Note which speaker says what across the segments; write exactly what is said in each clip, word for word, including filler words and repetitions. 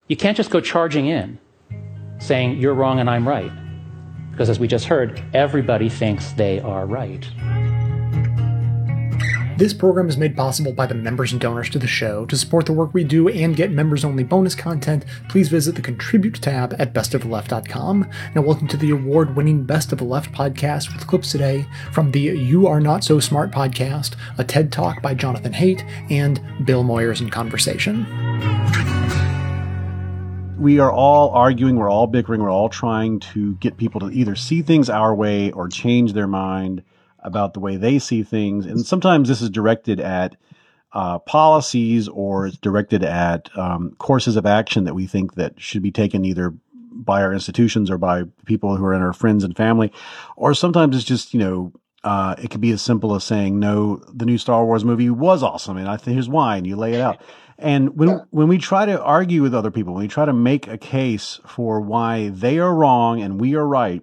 Speaker 1: You can't just go charging in saying you're wrong and I'm right. Because as we just heard, everybody thinks they are right.
Speaker 2: This program is made possible by the members and donors to the show. To support the work we do and get members-only bonus content, please visit the Contribute tab at best of the left dot com. Now welcome to the award-winning Best of the Left podcast with clips today from the You Are Not So Smart podcast, a TED Talk by Jonathan Haidt, and Bill Moyers in Conversation.
Speaker 3: We are all arguing, we're all bickering, we're all trying to get people to either see things our way or change their mind about the way they see things. And sometimes this is directed at uh, policies, or it's directed at um, courses of action that we think that should be taken either by our institutions or by people who are in our friends and family. Or sometimes it's just, you know, uh, it could be as simple as saying, no, the new Star Wars movie was awesome, and I think here's why, and you lay it out. And when when we try to argue with other people, when we try to make a case for why they are wrong and we are right,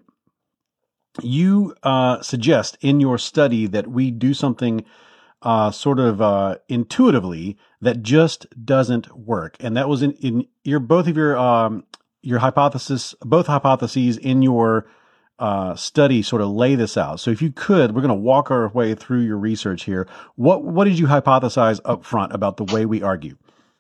Speaker 3: you uh, suggest in your study that we do something uh, sort of uh, intuitively that just doesn't work. And that was in, in your both of your um, your hypothesis, both hypotheses in your uh, study sort of lay this out. So if you could, we're going to walk our way through your research here. What what did you hypothesize up front about the way we argue?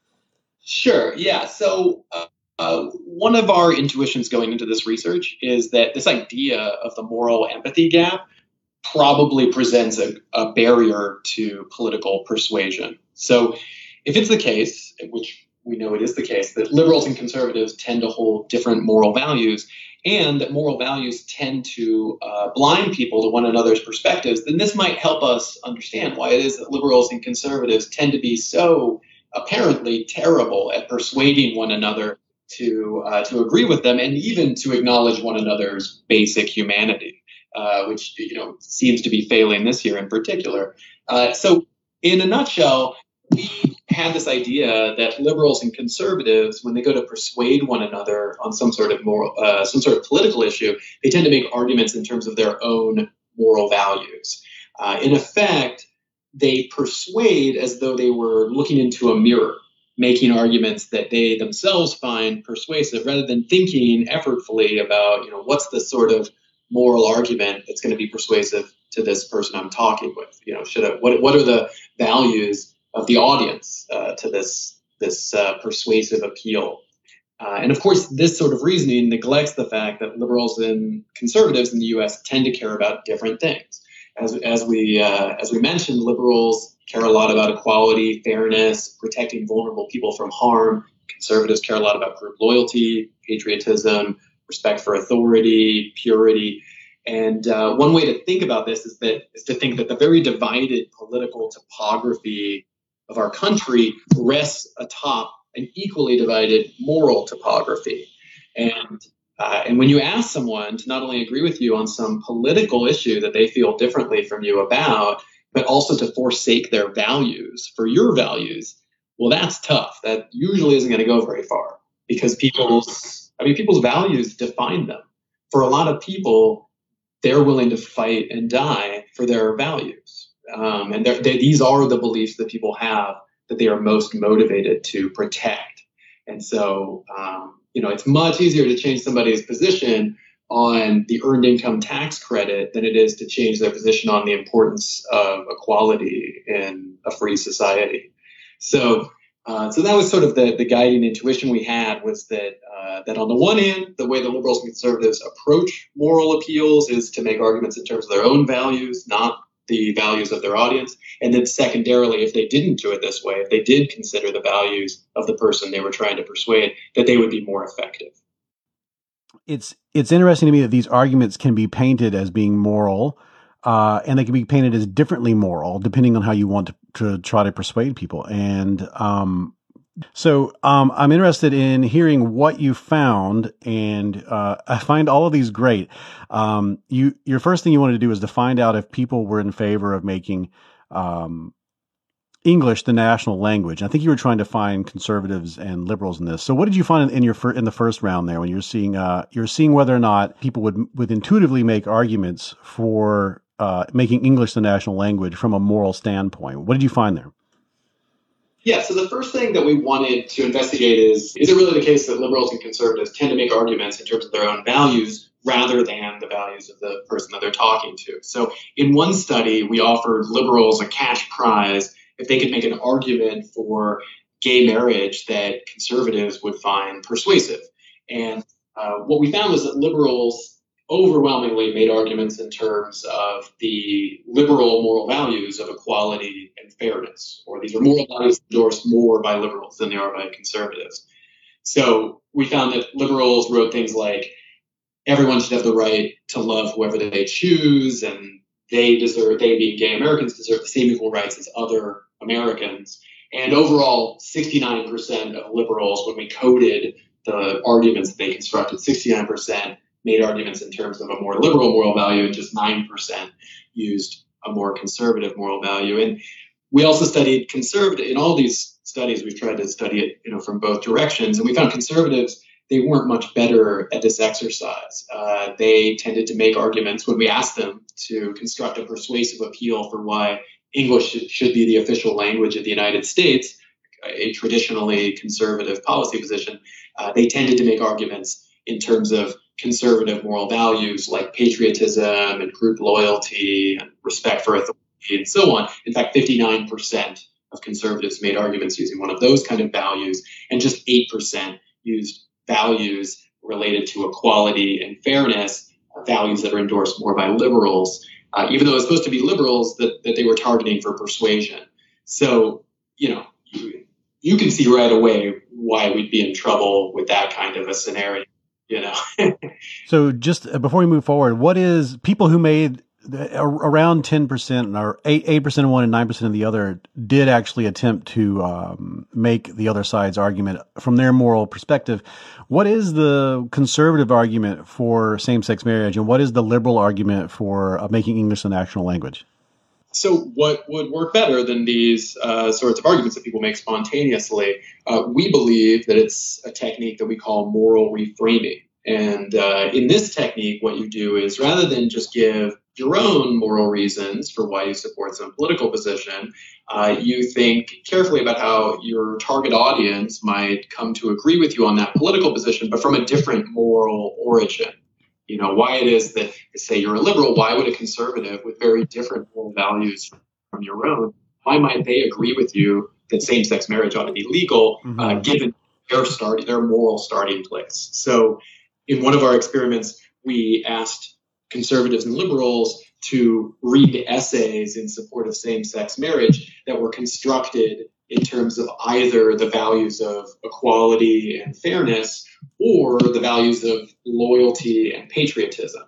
Speaker 4: Sure. Yeah. So uh, uh, one of our intuitions going into this research is that this idea of the moral empathy gap probably presents a, a barrier to political persuasion. So if it's the case, which we know it is the case, that liberals and conservatives tend to hold different moral values, and that moral values tend to uh, blind people to one another's perspectives, then this might help us understand why it is that liberals and conservatives tend to be so apparently terrible at persuading one another to uh, to agree with them, and even to acknowledge one another's basic humanity, uh, which you know seems to be failing this year in particular. Uh, so, in a nutshell, we had this idea that liberals and conservatives, when they go to persuade one another on some sort of moral, uh, some sort of political issue, they tend to make arguments in terms of their own moral values. Uh, in effect, they persuade as though they were looking into a mirror, making arguments that they themselves find persuasive, rather than thinking effortfully about, you know, what's the sort of moral argument that's going to be persuasive to this person I'm talking with. You know, should I, what what are the values of the audience uh, to this this uh, persuasive appeal? Uh, and of course, this sort of reasoning neglects the fact that liberals and conservatives in the U S tend to care about different things. As as we uh, as we mentioned, liberals care a lot about equality, fairness, protecting vulnerable people from harm. Conservatives care a lot about group loyalty, patriotism, respect for authority, purity. And uh, one way to think about this is that is to think that the very divided political topography of our country rests atop an equally divided moral topography. And Uh, and when you ask someone to not only agree with you on some political issue that they feel differently from you about, but also to forsake their values for your values, well, that's tough. That usually isn't going to go very far, because people's, I mean, people's values define them. For a lot of people, they're willing to fight and die for their values. Um, and they, these are the beliefs that people have that they are most motivated to protect. And so, um, you know, it's much easier to change somebody's position on the earned income tax credit than it is to change their position on the importance of equality in a free society. So, uh, so that was sort of the, the guiding intuition we had, was that uh, that on the one hand, the way the liberals and conservatives approach moral appeals is to make arguments in terms of their own values, not the values of their audience. And then secondarily, if they didn't do it this way, if they did consider the values of the person they were trying to persuade, that they would be more effective.
Speaker 3: It's it's interesting to me that these arguments can be painted as being moral, uh, and they can be painted as differently moral depending on how you want to, to try to persuade people. And um, so um, I'm interested in hearing what you found, and uh, I find all of these great. Um, you your first thing you wanted to do is to find out if people were in favor of making um, English the national language. I think you were trying to find conservatives and liberals in this. So what did you find in your fir- in the first round there, when you're seeing uh, you're seeing whether or not people would would intuitively make arguments for uh, making English the national language from a moral standpoint? What did you find there?
Speaker 4: Yeah, so the first thing that we wanted to investigate is, is it really the case that liberals and conservatives tend to make arguments in terms of their own values rather than the values of the person that they're talking to? So in one study, we offered liberals a cash prize if they could make an argument for gay marriage that conservatives would find persuasive. And uh, what we found was that liberals overwhelmingly made arguments in terms of the liberal moral values of equality and fairness, or these are moral values endorsed more by liberals than they are by conservatives. So we found that liberals wrote things like, everyone should have the right to love whoever they choose, and they deserve, they being gay Americans, deserve the same equal rights as other Americans. And overall, sixty-nine percent of liberals, when we coded the arguments that they constructed, sixty-nine percent made arguments in terms of a more liberal moral value, and just nine percent used a more conservative moral value. And we also studied conservative, in all these studies, we've tried to study it, you know, from both directions. And we found conservatives, they weren't much better at this exercise. Uh, they tended to make arguments when we asked them to construct a persuasive appeal for why English should, should be the official language of the United States, a traditionally conservative policy position. Uh, they tended to make arguments in terms of conservative moral values like patriotism and group loyalty and respect for authority and so on. In fact, fifty-nine percent of conservatives made arguments using one of those kind of values, and just eight percent used values related to equality and fairness, uh, values that are endorsed more by liberals, uh, even though it's supposed to be liberals that, that they were targeting for persuasion. So, you know, you, you can see right away why we'd be in trouble with that kind of a scenario. You know.
Speaker 3: So just before we move forward, what is people who made around ten percent or eight percent of one and nine percent of the other did actually attempt to um, make the other side's argument from their moral perspective. What is the conservative argument for same-sex marriage, and what is the liberal argument for uh, making English the national language?
Speaker 4: So what would work better than these uh, sorts of arguments that people make spontaneously? Uh, we believe that it's a technique that we call moral reframing. And uh, in this technique, what you do is, rather than just give your own moral reasons for why you support some political position, uh, you think carefully about how your target audience might come to agree with you on that political position, but from a different moral origin. You know, why it is that, say you're a liberal, why would a conservative with very different moral values from your own, why might they agree with you that same-sex marriage ought to be legal, mm-hmm. uh, given their start, their moral starting place? So in one of our experiments, we asked conservatives and liberals to read essays in support of same-sex marriage that were constructed in terms of either the values of equality and fairness or the values of loyalty and patriotism.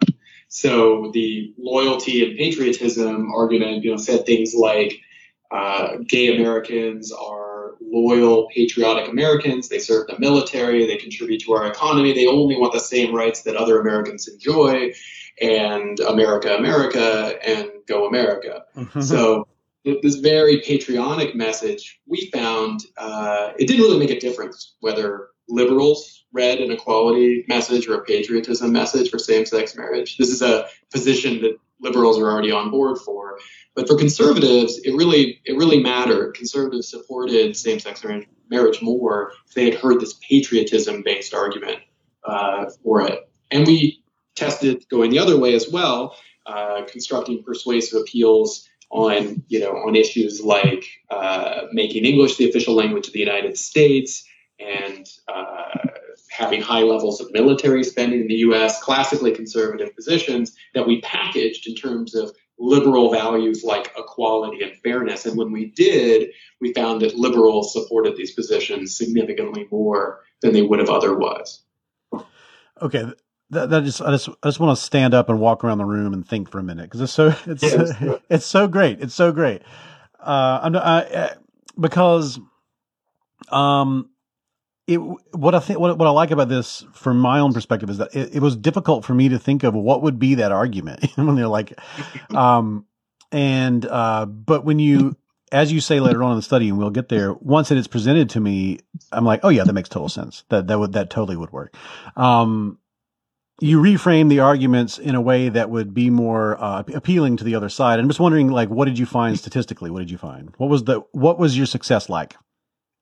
Speaker 4: So the loyalty and patriotism argument, you know, said things like uh, gay Americans are loyal, patriotic Americans. They serve the military. They contribute to our economy. They only want the same rights that other Americans enjoy. And America, America, and go America. Mm-hmm. So this very patriotic message, we found uh, it didn't really make a difference whether liberals read an equality message or a patriotism message for same-sex marriage. This is a position that liberals are already on board for. But for conservatives, it really it really mattered. Conservatives supported same-sex marriage more if they had heard this patriotism-based argument uh, for it. And we tested going the other way as well, uh, constructing persuasive appeals on, you know, on issues like uh, making English the official language of the United States and uh, having high levels of military spending in the U S, classically conservative positions that we packaged in terms of liberal values like equality and fairness. And when we did, we found that liberals supported these positions significantly more than they would have otherwise.
Speaker 3: Okay. That, that just I just I just want to stand up and walk around the room and think for a minute because it's so it's yeah, it's so great it's so great uh, I'm I, because um it what I think what what I like about this from my own perspective is that it, it was difficult for me to think of what would be that argument when they're like um and uh but when you as you say later on in the study, and we'll get there, once it is presented to me, I'm like, oh yeah, that makes total sense. That that would that totally would work. Um, you reframe the arguments in a way that would be more uh, appealing to the other side. I'm just wondering, like, what did you find statistically? What did you find? What was the what was your success like?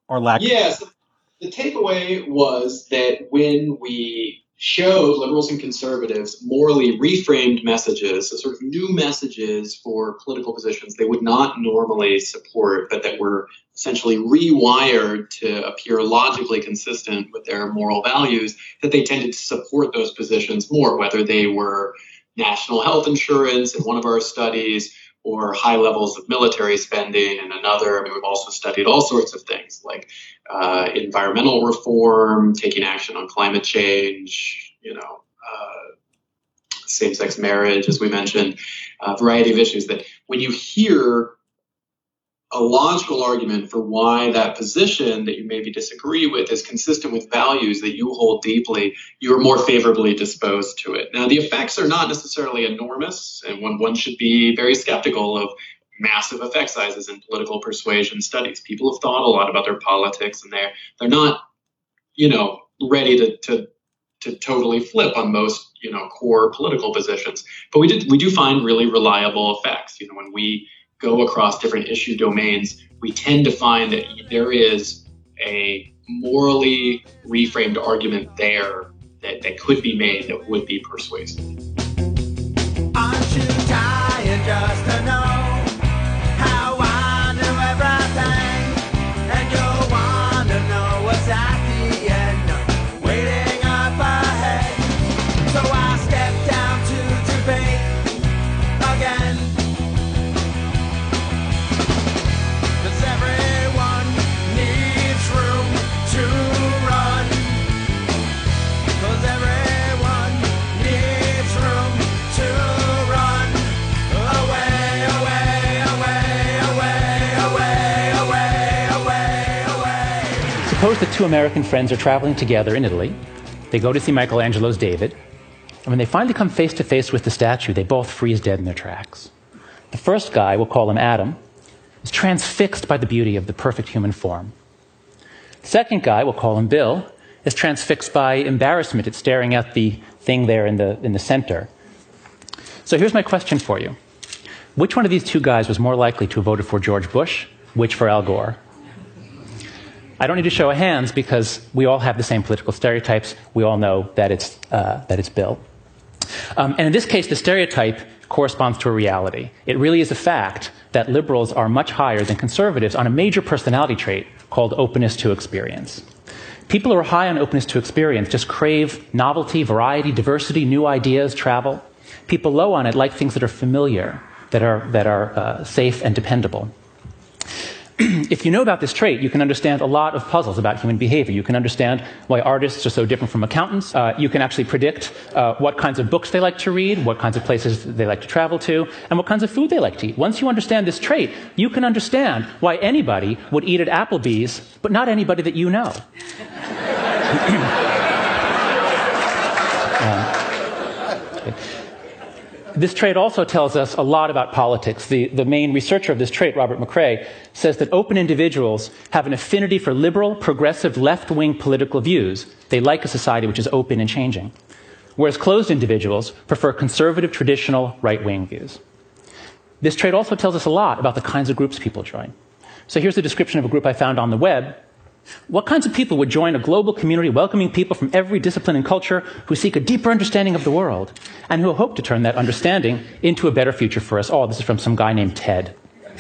Speaker 3: Or lack?
Speaker 4: Yeah, so the takeaway was that when we showed liberals and conservatives morally reframed messages, so sort of new messages for political positions they would not normally support, but that were essentially rewired to appear logically consistent with their moral values, that they tended to support those positions more, whether they were national health insurance in one of our studies or high levels of military spending in another. I mean, we've also studied all sorts of things like uh, environmental reform, taking action on climate change, you know, uh, same-sex marriage, as we mentioned, a variety of issues that when you hear a logical argument for why that position that you maybe disagree with is consistent with values that you hold deeply, you're more favorably disposed to it. Now, the effects are not necessarily enormous, and one, one should be very skeptical of massive effect sizes in political persuasion studies. People have thought a lot about their politics, and they're, they're not, you know, ready to, to, to totally flip on most, you know, core political positions. But we did, we do find really reliable effects. You know, when we go across different issue domains, we tend to find that there is a morally reframed argument there that, that could be made that would be persuasive.
Speaker 5: Aren't you tired just to know how I knew everything? And you want to know what's at the end, waiting up ahead. So I stepped down to debate again.
Speaker 1: Suppose that two American friends are traveling together in Italy. They go to see Michelangelo's David. And when they finally come face to face with the statue, they both freeze dead in their tracks. The first guy, we'll call him Adam, is transfixed by the beauty of the perfect human form. The second guy, we'll call him Bill, is transfixed by embarrassment at staring at the thing there in the, in the center. So here's my question for you. Which one of these two guys was more likely to have voted for George Bush? Which for Al Gore? I don't need to show of hands because we all have the same political stereotypes. We all know that it's, uh, that it's Bill. Um, and in this case, the stereotype corresponds to a reality. It really is a fact that liberals are much higher than conservatives on a major personality trait called openness to experience. People who are high on openness to experience just crave novelty, variety, diversity, new ideas, travel. People low on it like things that are familiar, that are, that are uh, safe and dependable. If you know about this trait, you can understand a lot of puzzles about human behavior. You can understand why artists are so different from accountants. Uh, you can actually predict uh, what kinds of books they like to read, what kinds of places they like to travel to, and what kinds of food they like to eat. Once you understand this trait, you can understand why anybody would eat at Applebee's, but not anybody that you know. uh, okay. This trait also tells us a lot about politics. The, the main researcher of this trait, Robert McCrae, says that open individuals have an affinity for liberal, progressive, left-wing political views. They like a society which is open and changing. Whereas closed individuals prefer conservative, traditional, right-wing views. This trait also tells us a lot about the kinds of groups people join. So here's a description of a group I found on the web. What kinds of people would join a global community welcoming people from every discipline and culture who seek a deeper understanding of the world and who hope to turn that understanding into a better future for us all? This is from some guy named Ted.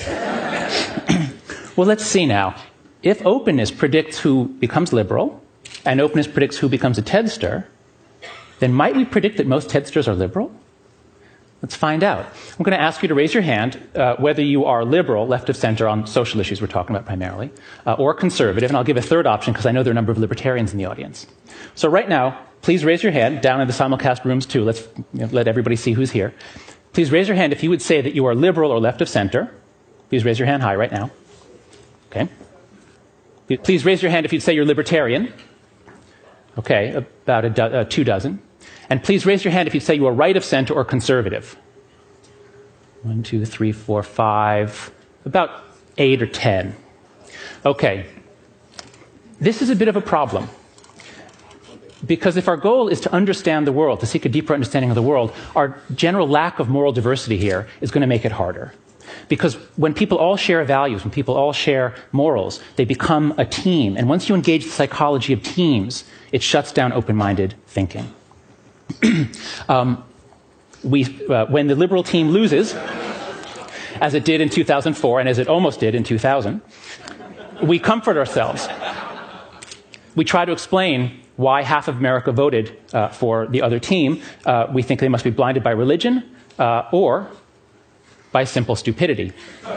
Speaker 1: Well, let's see now. If openness predicts who becomes liberal and openness predicts who becomes a Tedster, then might we predict that most Tedsters are liberal? Let's find out. I'm going to ask you to raise your hand uh, whether you are liberal, left of center on social issues we're talking about primarily, uh, or conservative, and I'll give a third option because I know there are a number of libertarians in the audience. So right now, please raise your hand, down in the simulcast rooms too. Let's you know, let everybody see who's here. Please raise your hand if you would say that you are liberal or left of center. Please raise your hand high right now. Okay. Please raise your hand if you'd say you're libertarian. Okay, about a do uh, two dozen. And please raise your hand if you say you are right of center or conservative. One, two, three, four, five, about eight or ten. Okay. This is a bit of a problem. Because if our goal is to understand the world, to seek a deeper understanding of the world, our general lack of moral diversity here is going to make it harder. Because when people all share values, when people all share morals, they become a team. And once you engage the psychology of teams, it shuts down open-minded thinking. um, we, uh, when the liberal team loses, as it did in two thousand four and as it almost did in two thousand, we comfort ourselves. We try to explain why half of America voted uh, for the other team. Uh, we think they must be blinded by religion uh, or by simple stupidity. Okay.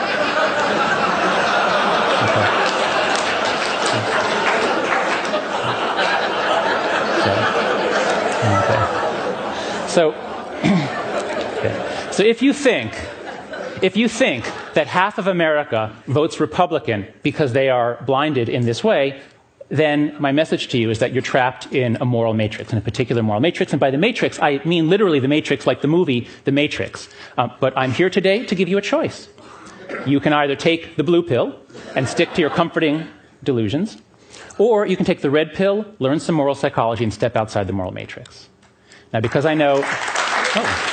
Speaker 1: So, okay. So, okay. So if you think, if you think that half of America votes Republican because they are blinded in this way, then my message to you is that you're trapped in a moral matrix, in a particular moral matrix. And by the matrix, I mean literally the matrix, like the movie The Matrix. Um, but I'm here today to give you a choice. You can either take the blue pill and stick to your comforting delusions, or you can take the red pill, learn some moral psychology, and step outside the moral matrix. Now, because I know... Oh.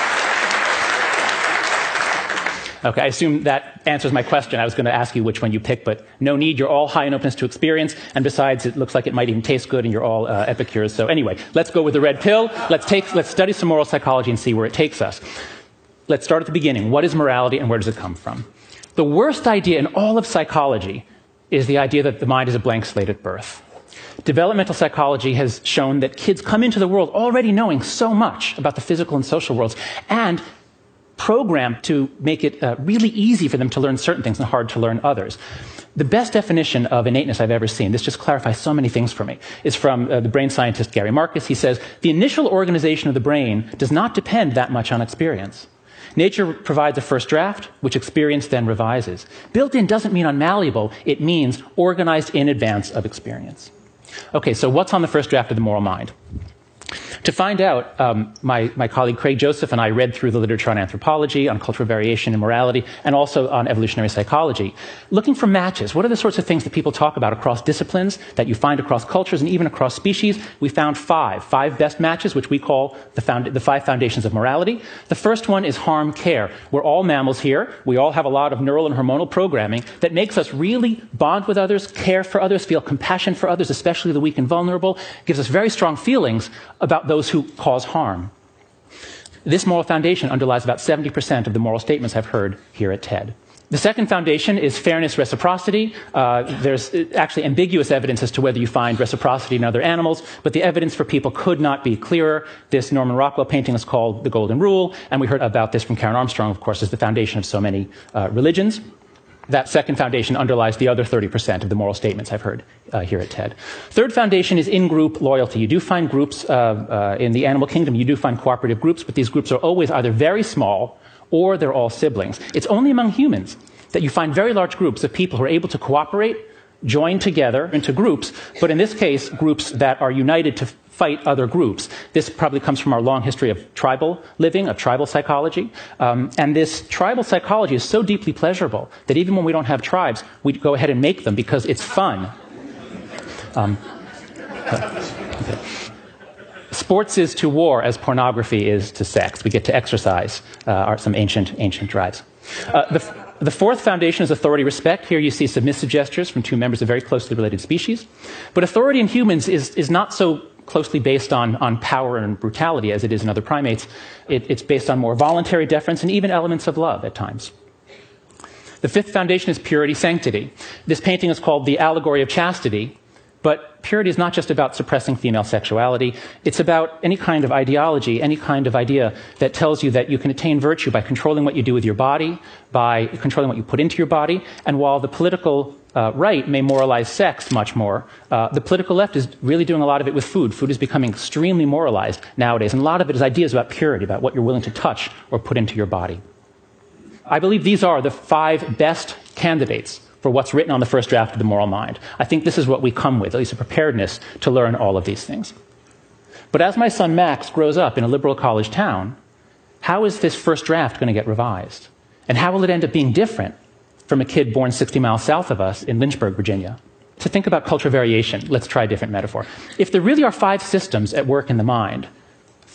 Speaker 1: Okay, I assume that answers my question. I was going to ask you which one you pick, but no need. You're all high in openness to experience, and besides, it looks like it might even taste good, and you're all uh, epicures. So anyway, let's go with the red pill. Let's take, let's study some moral psychology and see where it takes us. Let's start at the beginning. What is morality, and where does it come from? The worst idea in all of psychology is the idea that the mind is a blank slate at birth. Developmental psychology has shown that kids come into the world already knowing so much about the physical and social worlds, and programmed to make it uh, really easy for them to learn certain things and hard to learn others. The best definition of innateness I've ever seen, this just clarifies so many things for me, is from uh, the brain scientist Gary Marcus. He says, the initial organization of the brain does not depend that much on experience. Nature provides a first draft, which experience then revises. Built-in doesn't mean unmalleable, it means organized in advance of experience. Okay, so what's on the first draft of the moral mind? To find out, um, my, my colleague Craig Joseph and I read through the literature on anthropology, on cultural variation and morality, and also on evolutionary psychology, looking for matches. What are the sorts of things that people talk about across disciplines, that you find across cultures, and even across species? We found five, five best matches, which we call the, found, the five foundations of morality. The first one is harm-care. We're all mammals here. We all have a lot of neural and hormonal programming that makes us really bond with others, care for others, feel compassion for others, especially the weak and vulnerable, gives us very strong feelings about those who cause harm. This moral foundation underlies about seventy percent of the moral statements I've heard here at TED. The second foundation is fairness, reciprocity. Uh, there's actually ambiguous evidence as to whether you find reciprocity in other animals, but the evidence for people could not be clearer. This Norman Rockwell painting is called The Golden Rule, and we heard about this from Karen Armstrong, of course, as the foundation of so many uh, religions. That second foundation underlies the other thirty percent of the moral statements I've heard uh, here at TED. Third foundation is in-group loyalty. You do find groups uh, uh, in the animal kingdom, you do find cooperative groups, but these groups are always either very small or they're all siblings. It's only among humans that you find very large groups of people who are able to cooperate, join together into groups, but in this case, groups that are united to fight other groups. This probably comes from our long history of tribal living, of tribal psychology. Um, and this tribal psychology is so deeply pleasurable that even when we don't have tribes, we go ahead and make them because it's fun. Um, okay. Sports is to war as pornography is to sex. We get to exercise uh, our, some ancient, ancient drives. Uh, the, the fourth foundation is authority respect. Here you see submissive gestures from two members of very closely related species. But authority in humans is, is not so closely based on, on power and brutality as it is in other primates. It, it's based on more voluntary deference and even elements of love at times. The fifth foundation is purity, sanctity. This painting is called The Allegory of Chastity, but purity is not just about suppressing female sexuality. It's about any kind of ideology, any kind of idea that tells you that you can attain virtue by controlling what you do with your body, by controlling what you put into your body, and while the political Uh, right may moralize sex much more. Uh, the political left is really doing a lot of it with food. Food is becoming extremely moralized nowadays, and a lot of it is ideas about purity, about what you're willing to touch or put into your body. I believe these are the five best candidates for what's written on the first draft of the moral mind. I think this is what we come with, at least a preparedness to learn all of these things. But as my son Max grows up in a liberal college town, how is this first draft going to get revised? And how will it end up being different from a kid born sixty miles south of us in Lynchburg, Virginia? To think about cultural variation, let's try a different metaphor. If there really are five systems at work in the mind,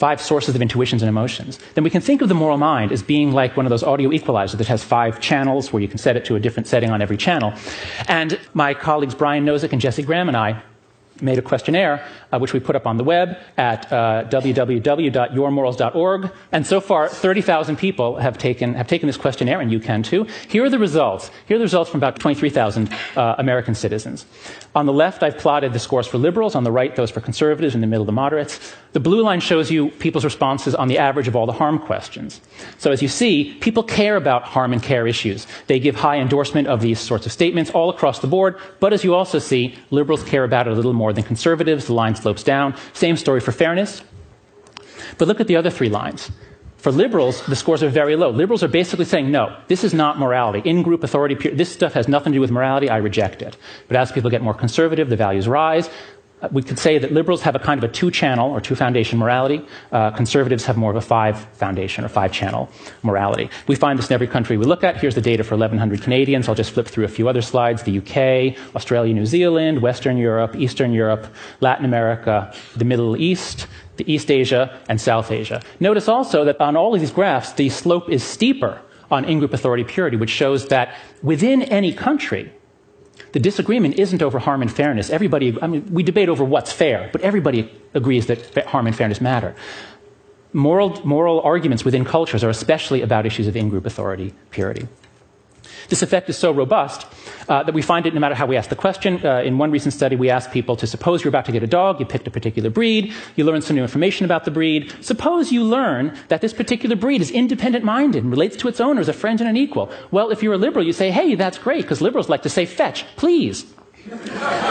Speaker 1: five sources of intuitions and emotions, then we can think of the moral mind as being like one of those audio equalizers that has five channels where you can set it to a different setting on every channel. And my colleagues Brian Nozick and Jesse Graham and I made a questionnaire, uh, which we put up on the web at uh, w w w dot your morals dot org. And so far, thirty thousand people have taken, have taken this questionnaire, and you can too. Here are the results. Here are the results from about twenty-three thousand uh, American citizens. On the left, I've plotted the scores for liberals. On the right, those for conservatives. In the middle, the moderates. The blue line shows you people's responses on the average of all the harm questions. So as you see, people care about harm and care issues. They give high endorsement of these sorts of statements all across the board. But as you also see, liberals care about it a little more than conservatives. The line slopes down. Same story for fairness. But look at the other three lines. For liberals, the scores are very low. Liberals are basically saying, no, this is not morality. In-group authority, this stuff has nothing to do with morality. I reject it. But as people get more conservative, the values rise. We could say that liberals have a kind of a two-channel or two-foundation morality. Uh, conservatives have more of a five-foundation or five-channel morality. We find this in every country we look at. Here's the data for eleven hundred Canadians. I'll just flip through a few other slides. The U K, Australia, New Zealand, Western Europe, Eastern Europe, Latin America, the Middle East, the East Asia, and South Asia. Notice also that on all of these graphs, the slope is steeper on in-group authority purity, which shows that within any country, the disagreement isn't over harm and fairness. Everybody, I mean, we debate over what's fair, but everybody agrees that harm and fairness matter. Moral, moral arguments within cultures are especially about issues of in-group authority purity. This effect is so robust uh, that we find it no matter how we ask the question. Uh, in one recent study, we asked people to suppose you're about to get a dog, you picked a particular breed, you learn some new information about the breed. Suppose you learn that this particular breed is independent-minded and relates to its owner as a friend and an equal. Well, if you're a liberal, you say, hey, that's great, because liberals like to say, fetch, please. but,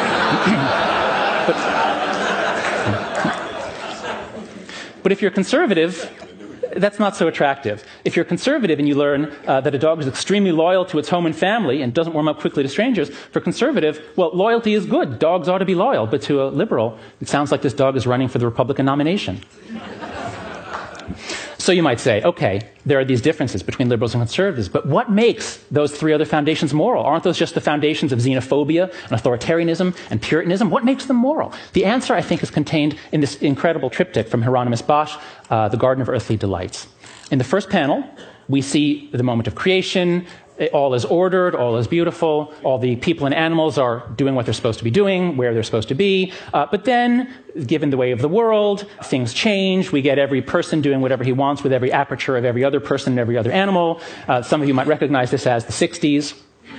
Speaker 1: but if you're conservative, that's not so attractive. If you're conservative and you learn uh, that a dog is extremely loyal to its home and family and doesn't warm up quickly to strangers, for conservative, well, loyalty is good. Dogs ought to be loyal. But to a liberal, it sounds like this dog is running for the Republican nomination. So you might say, okay, there are these differences between liberals and conservatives, but what makes those three other foundations moral? Aren't those just the foundations of xenophobia and authoritarianism and Puritanism? What makes them moral? The answer, I think, is contained in this incredible triptych from Hieronymus Bosch, uh, The Garden of Earthly Delights. In the first panel, we see the moment of creation. All is ordered, all is beautiful, all the people and animals are doing what they're supposed to be doing, where they're supposed to be. Uh, but then, given the way of the world, things change. We get every person doing whatever he wants with every aperture of every other person and every other animal. Uh, some of you might recognize this as the sixties.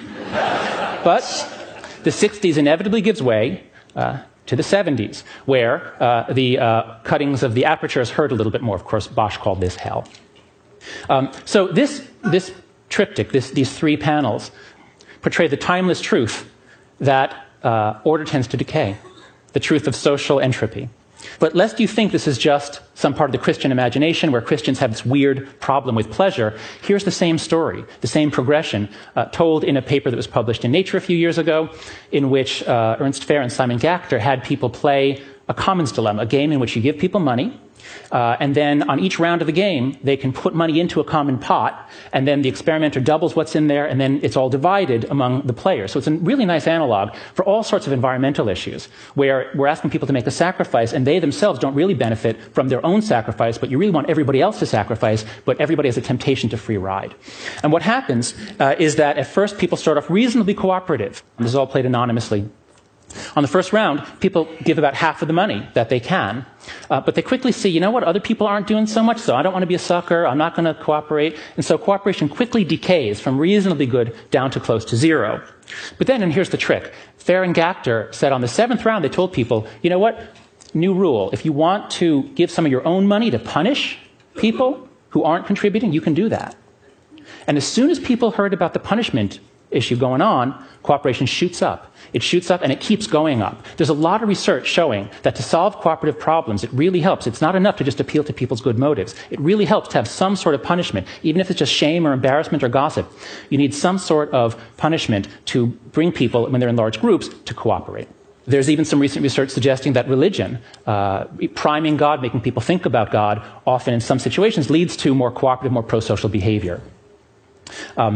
Speaker 1: But the sixties inevitably gives way uh, to the seventies, where uh, the uh, cuttings of the apertures hurt a little bit more. Of course, Bosch called this hell. Um, so this, this triptych, this, these three panels, portray the timeless truth that uh, order tends to decay, the truth of social entropy. But lest you think this is just some part of the Christian imagination where Christians have this weird problem with pleasure, here's the same story, the same progression, uh, told in a paper that was published in Nature a few years ago, in which uh, Ernst Fehr and Simon Gachter had people play a commons dilemma, a game in which you give people money, Uh, and then on each round of the game, they can put money into a common pot, and then the experimenter doubles what's in there, and then it's all divided among the players. So it's a really nice analog for all sorts of environmental issues, where we're asking people to make a sacrifice, and they themselves don't really benefit from their own sacrifice, but you really want everybody else to sacrifice, but everybody has a temptation to free ride. And what happens uh, is that at first people start off reasonably cooperative. And this is all played anonymously. On the first round, people give about half of the money that they can, uh, but they quickly see, you know what, other people aren't doing so much, so I don't want to be a sucker, I'm not going to cooperate, and so cooperation quickly decays from reasonably good down to close to zero. But then, and here's the trick, Fehr and Gachter said on the seventh round, they told people, you know what, new rule, if you want to give some of your own money to punish people who aren't contributing, you can do that. And as soon as people heard about the punishment issue going on, cooperation shoots up. It shoots up and it keeps going up. There's a lot of research showing that to solve cooperative problems, it really helps. It's not enough to just appeal to people's good motives. It really helps to have some sort of punishment, even if it's just shame or embarrassment or gossip. You need some sort of punishment to bring people, when they're in large groups, to cooperate. There's even some recent research suggesting that religion, uh, priming God, making people think about God, often in some situations leads to more cooperative, more pro-social behavior. Um,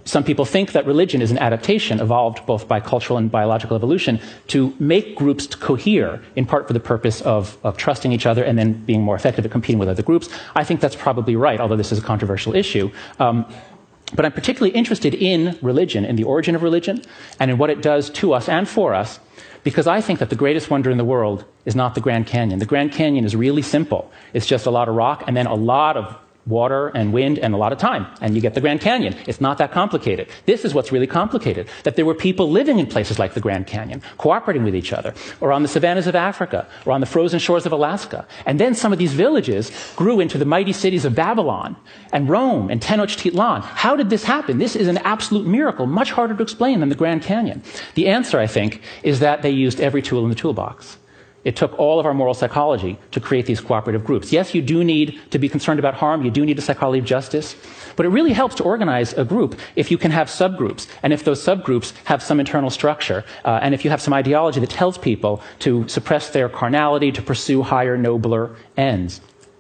Speaker 1: Some people think that religion is an adaptation evolved both by cultural and biological evolution to make groups to cohere, in part for the purpose of, of trusting each other and then being more effective at competing with other groups. I think that's probably right, although this is a controversial issue. Um, but I'm particularly interested in religion, in the origin of religion, and in what it does to us and for us, because I think that the greatest wonder in the world is not the Grand Canyon. The Grand Canyon is really simple. It's just a lot of rock and then a lot of water and wind and a lot of time, and you get the Grand Canyon. It's not that complicated. This is what's really complicated, that there were people living in places like the Grand Canyon, cooperating with each other, or on the savannas of Africa, or on the frozen shores of Alaska. And then some of these villages grew into the mighty cities of Babylon, and Rome, and Tenochtitlan. How did this happen? This is an absolute miracle, much harder to explain than the Grand Canyon. The answer, I think, is that they used every tool in the toolbox. It took all of our moral psychology to create these cooperative groups. Yes, you do need to be concerned about harm. You do need a psychology of justice. But it really helps to organize a group if you can have subgroups, and if those subgroups have some internal structure, uh, and if you have some ideology that tells people to suppress their carnality, to pursue higher, nobler ends.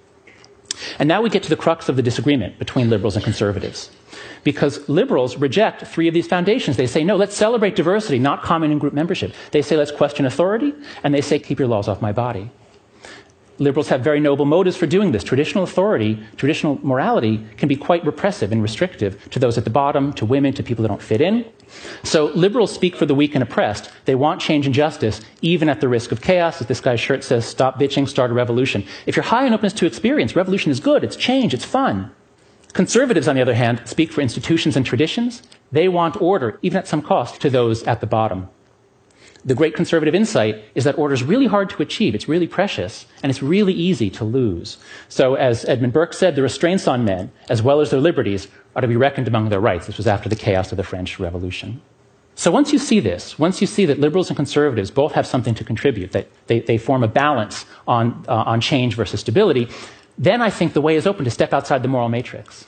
Speaker 1: And now we get to the crux of the disagreement between liberals and conservatives. Because liberals reject three of these foundations. They say, no, let's celebrate diversity, not common in-group membership. They say, let's question authority, and they say, keep your laws off my body. Liberals have very noble motives for doing this. Traditional authority, traditional morality can be quite repressive and restrictive to those at the bottom, to women, to people that don't fit in. So liberals speak for the weak and oppressed. They want change and justice, even at the risk of chaos. As this guy's shirt says, stop bitching, start a revolution. If you're high on openness to experience, revolution is good, it's change, it's fun. Conservatives, on the other hand, speak for institutions and traditions. They want order, even at some cost, to those at the bottom. The great conservative insight is that order is really hard to achieve, it's really precious, and it's really easy to lose. So, as Edmund Burke said, the restraints on men, as well as their liberties, are to be reckoned among their rights. This was after the chaos of the French Revolution. So once you see this, once you see that liberals and conservatives both have something to contribute, that they, they form a balance on, uh, on change versus stability, then I think the way is open to step outside the moral matrix.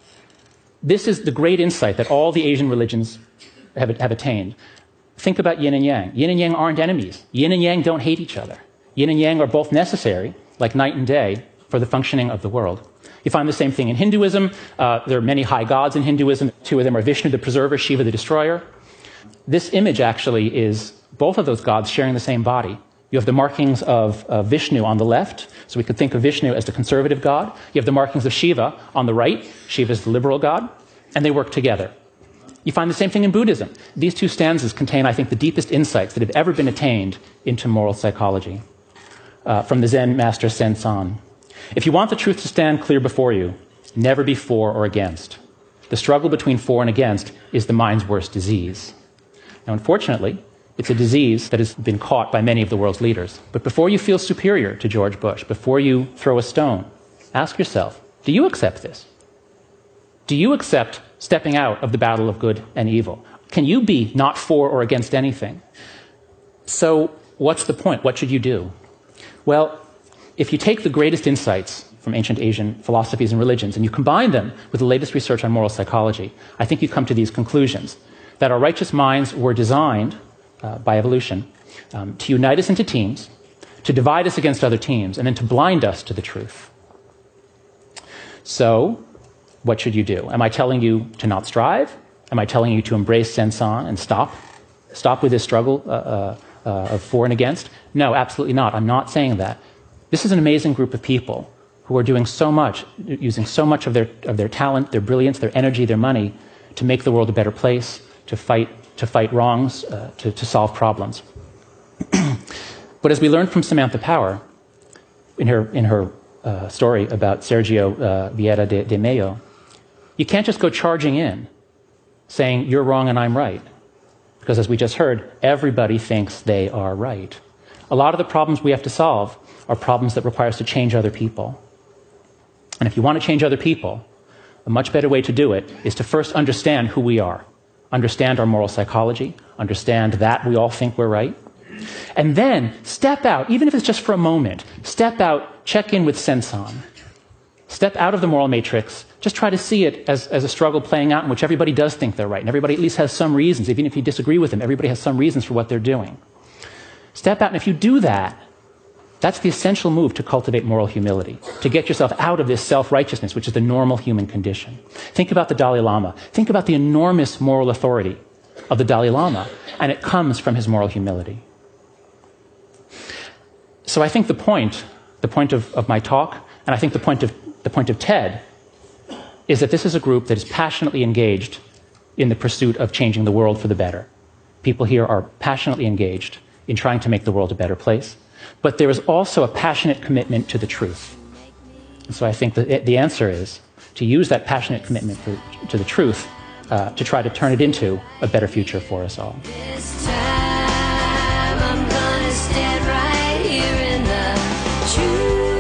Speaker 1: This is the great insight that all the Asian religions have, have attained. Think about yin and yang. Yin and yang aren't enemies. Yin and yang don't hate each other. Yin and yang are both necessary, like night and day, for the functioning of the world. You find the same thing in Hinduism. Uh, there are many high gods in Hinduism. Two of them are Vishnu, the preserver, Shiva, the destroyer. This image actually is both of those gods sharing the same body. You have the markings of uh, Vishnu on the left, so we could think of Vishnu as the conservative god. You have the markings of Shiva on the right. Shiva is the liberal god, and they work together. You find the same thing in Buddhism. These two stanzas contain, I think, the deepest insights that have ever been attained into moral psychology. Uh, from the Zen master Senzan. If you want the truth to stand clear before you, never be for or against. The struggle between for and against is the mind's worst disease. Now, unfortunately, it's a disease that has been caught by many of the world's leaders. But before you feel superior to George Bush, before you throw a stone, ask yourself, do you accept this? Do you accept stepping out of the battle of good and evil? Can you be not for or against anything? So what's the point? What should you do? Well, if you take the greatest insights from ancient Asian philosophies and religions and you combine them with the latest research on moral psychology, I think you come to these conclusions, that our righteous minds were designed uh, by evolution um, to unite us into teams, to divide us against other teams, and then to blind us to the truth. So, what should you do? Am I telling you to not strive? Am I telling you to embrace Senzan and stop? Stop with this struggle uh, uh, uh, of for and against? No, absolutely not. I'm not saying that. This is an amazing group of people who are doing so much, using so much of their, of their talent, their brilliance, their energy, their money to make the world a better place, to fight, to fight wrongs, uh, to, to solve problems. But as we learned from Samantha Power in her, in her uh, story about Sergio uh, Vieira de, de Mello, you can't just go charging in saying, you're wrong and I'm right. Because as we just heard, everybody thinks they are right. A lot of the problems we have to solve are problems that require us to change other people. And if you want to change other people, a much better way to do it is to first understand who we are, understand our moral psychology, understand that we all think we're right, and then step out, even if it's just for a moment, step out, check in with Senzan. Step out of the moral matrix, just try to see it as, as a struggle playing out in which everybody does think they're right, and everybody at least has some reasons. Even if you disagree with them, everybody has some reasons for what they're doing. Step out, and if you do that, That's the essential move to cultivate moral humility, to get yourself out of this self-righteousness, which is the normal human condition. Think about the Dalai Lama. Think about the enormous moral authority of the Dalai Lama, and it comes from his moral humility. So I think the point, the point of, of my talk, and I think the point of, the point of TED, is that this is a group that is passionately engaged in the pursuit of changing the world for the better. People here are passionately engaged in trying to make the world a better place. But there is also a passionate commitment to the truth. And so I think that the answer is to use that passionate commitment for, to the truth uh, to try to turn it into a better future for us all.
Speaker 6: This time I'm gonna stand right here in the truth,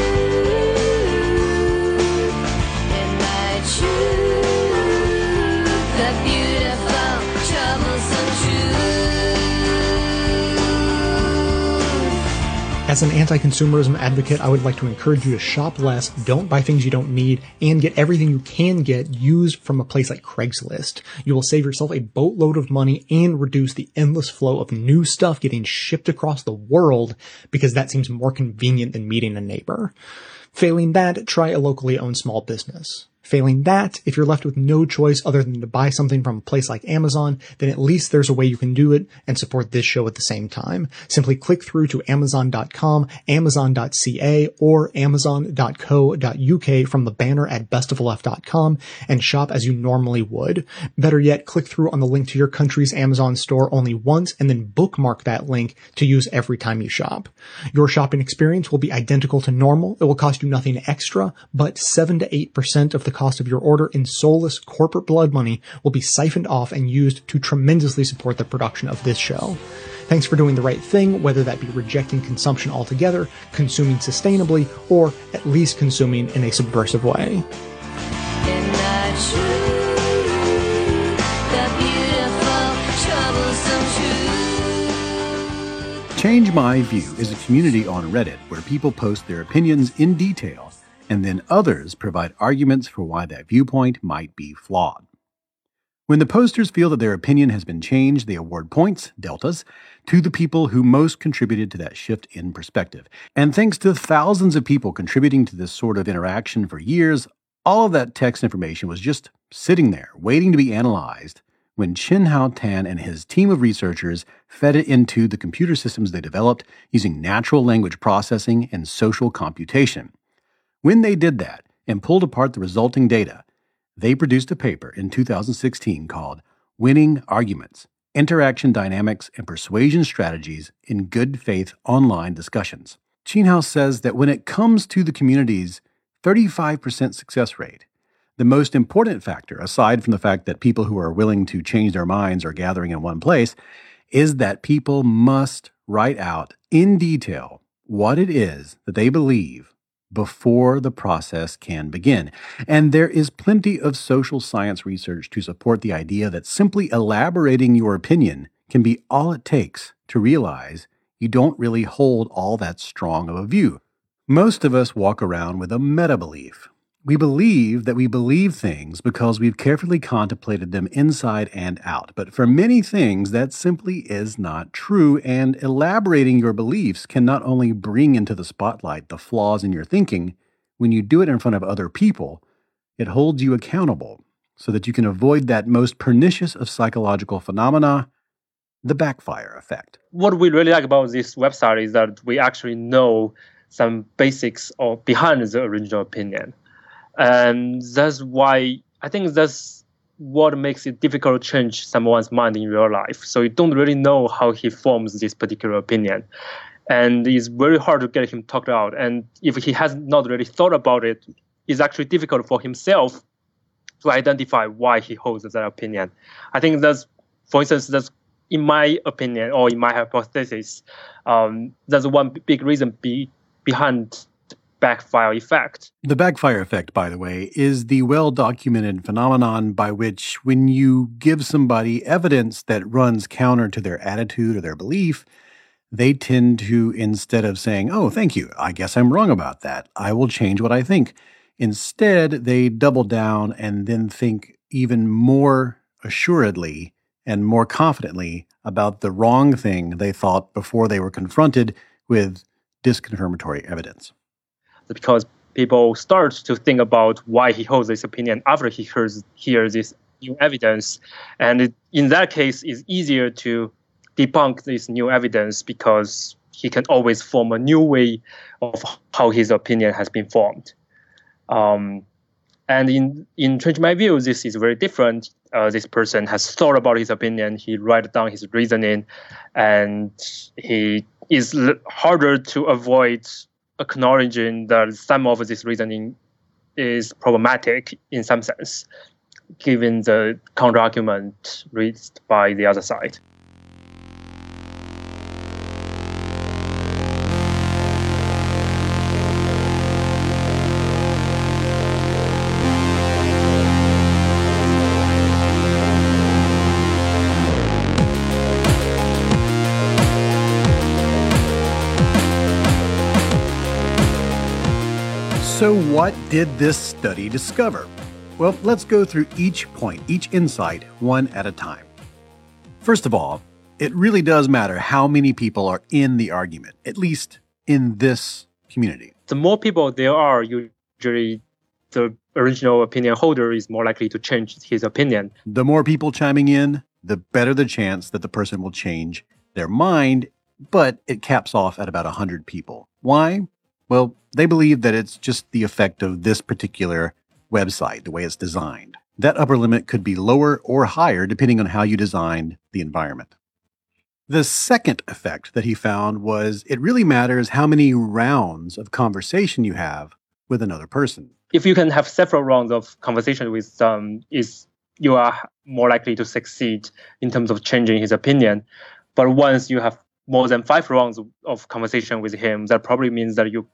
Speaker 6: in my truth, the beautiful, troublesome truth.
Speaker 2: As an anti-consumerism advocate, I would like to encourage you to shop less, don't buy things you don't need, and get everything you can get used from a place like Craigslist. You will save yourself a boatload of money and reduce the endless flow of new stuff getting shipped across the world, because that seems more convenient than meeting a neighbor. Failing that, try a locally owned small business. Failing that, if you're left with no choice other than to buy something from a place like Amazon, then at least there's a way you can do it and support this show at the same time. Simply click through to amazon dot com, amazon dot c a, or amazon dot co dot u k from the banner at best of the left dot com and shop as you normally would. Better yet, click through on the link to your country's Amazon store only once and then bookmark that link to use every time you shop. Your shopping experience will be identical to normal. It will cost you nothing extra, but seven to eight percent of the cost of your order in soulless corporate blood money will be siphoned off and used to tremendously support the production of this show. Thanks for doing the right thing, whether that be rejecting consumption altogether, consuming sustainably, or at least consuming in a subversive way.
Speaker 6: In the truth, the beautiful, troublesome truth.
Speaker 3: Change My View is a community on Reddit where people post their opinions in detail, and then others provide arguments for why that viewpoint might be flawed. When the posters feel that their opinion has been changed, they award points, deltas, to the people who most contributed to that shift in perspective. And thanks to thousands of people contributing to this sort of interaction for years, all of that text information was just sitting there, waiting to be analyzed, when Chin-Hao Tan and his team of researchers fed it into the computer systems they developed using natural language processing and social computation. When they did that and pulled apart the resulting data, they produced a paper in two thousand sixteen called Winning Arguments, Interaction Dynamics and Persuasion Strategies in Good Faith Online Discussions. Chin-Hao says that when it comes to the community's thirty-five percent success rate, the most important factor, aside from the fact that people who are willing to change their minds are gathering in one place, is that people must write out in detail what it is that they believe before the process can begin. And there is plenty of social science research to support the idea that simply elaborating your opinion can be all it takes to realize you don't really hold all that strong of a view. Most of us walk around with a meta-belief. We believe that we believe things because we've carefully contemplated them inside and out. But for many things, that simply is not true, and elaborating your beliefs can not only bring into the spotlight the flaws in your thinking, when you do it in front of other people, it holds you accountable so that you can avoid that most pernicious of psychological phenomena, the backfire effect.
Speaker 7: What we really like about this website is that we actually know some basics or behind the original opinion. And that's why I think that's what makes it difficult to change someone's mind in real life. So you don't really know how he forms this particular opinion. And it's very hard to get him talked out. And if he has not really thought about it, it's actually difficult for himself to identify why he holds that opinion. I think that's, for instance, that's in my opinion or in my hypothesis, um, that's one big reason be, behind backfire effect.
Speaker 3: The backfire effect, by the way, is the well-documented phenomenon by which when you give somebody evidence that runs counter to their attitude or their belief, they tend to, instead of saying, oh, thank you, I guess I'm wrong about that, I will change what I think. Instead, they double down and then think even more assuredly and more confidently about the wrong thing they thought before they were confronted with disconfirmatory evidence?
Speaker 7: Because people start to think about why he holds this opinion after he hears, hears this new evidence. And it, in that case, it's easier to debunk this new evidence because he can always form a new way of how his opinion has been formed. Um, and in, in Change My View, this is very different. Uh, this person has thought about his opinion, he writes down his reasoning, and he is l- harder to avoid acknowledging that some of this reasoning is problematic in some sense, given the counter-argument raised by the other side.
Speaker 3: So what did this study discover? Well, let's go through each point, each insight, one at a time. First of all, it really does matter how many people are in the argument, at least in this community.
Speaker 7: The more people there are, usually the original opinion holder is more likely to change his opinion.
Speaker 3: The more people chiming in, the better the chance that the person will change their mind, but it caps off at about one hundred people. Why? Well, they believe that it's just the effect of this particular website, the way it's designed. That upper limit could be lower or higher depending on how you designed the environment. The second effect that he found was it really matters how many rounds of conversation you have with another person.
Speaker 7: If you can have several rounds of conversation with some, is you are more likely to succeed in terms of changing his opinion. But once you have more than five rounds of conversation with him, that probably means that you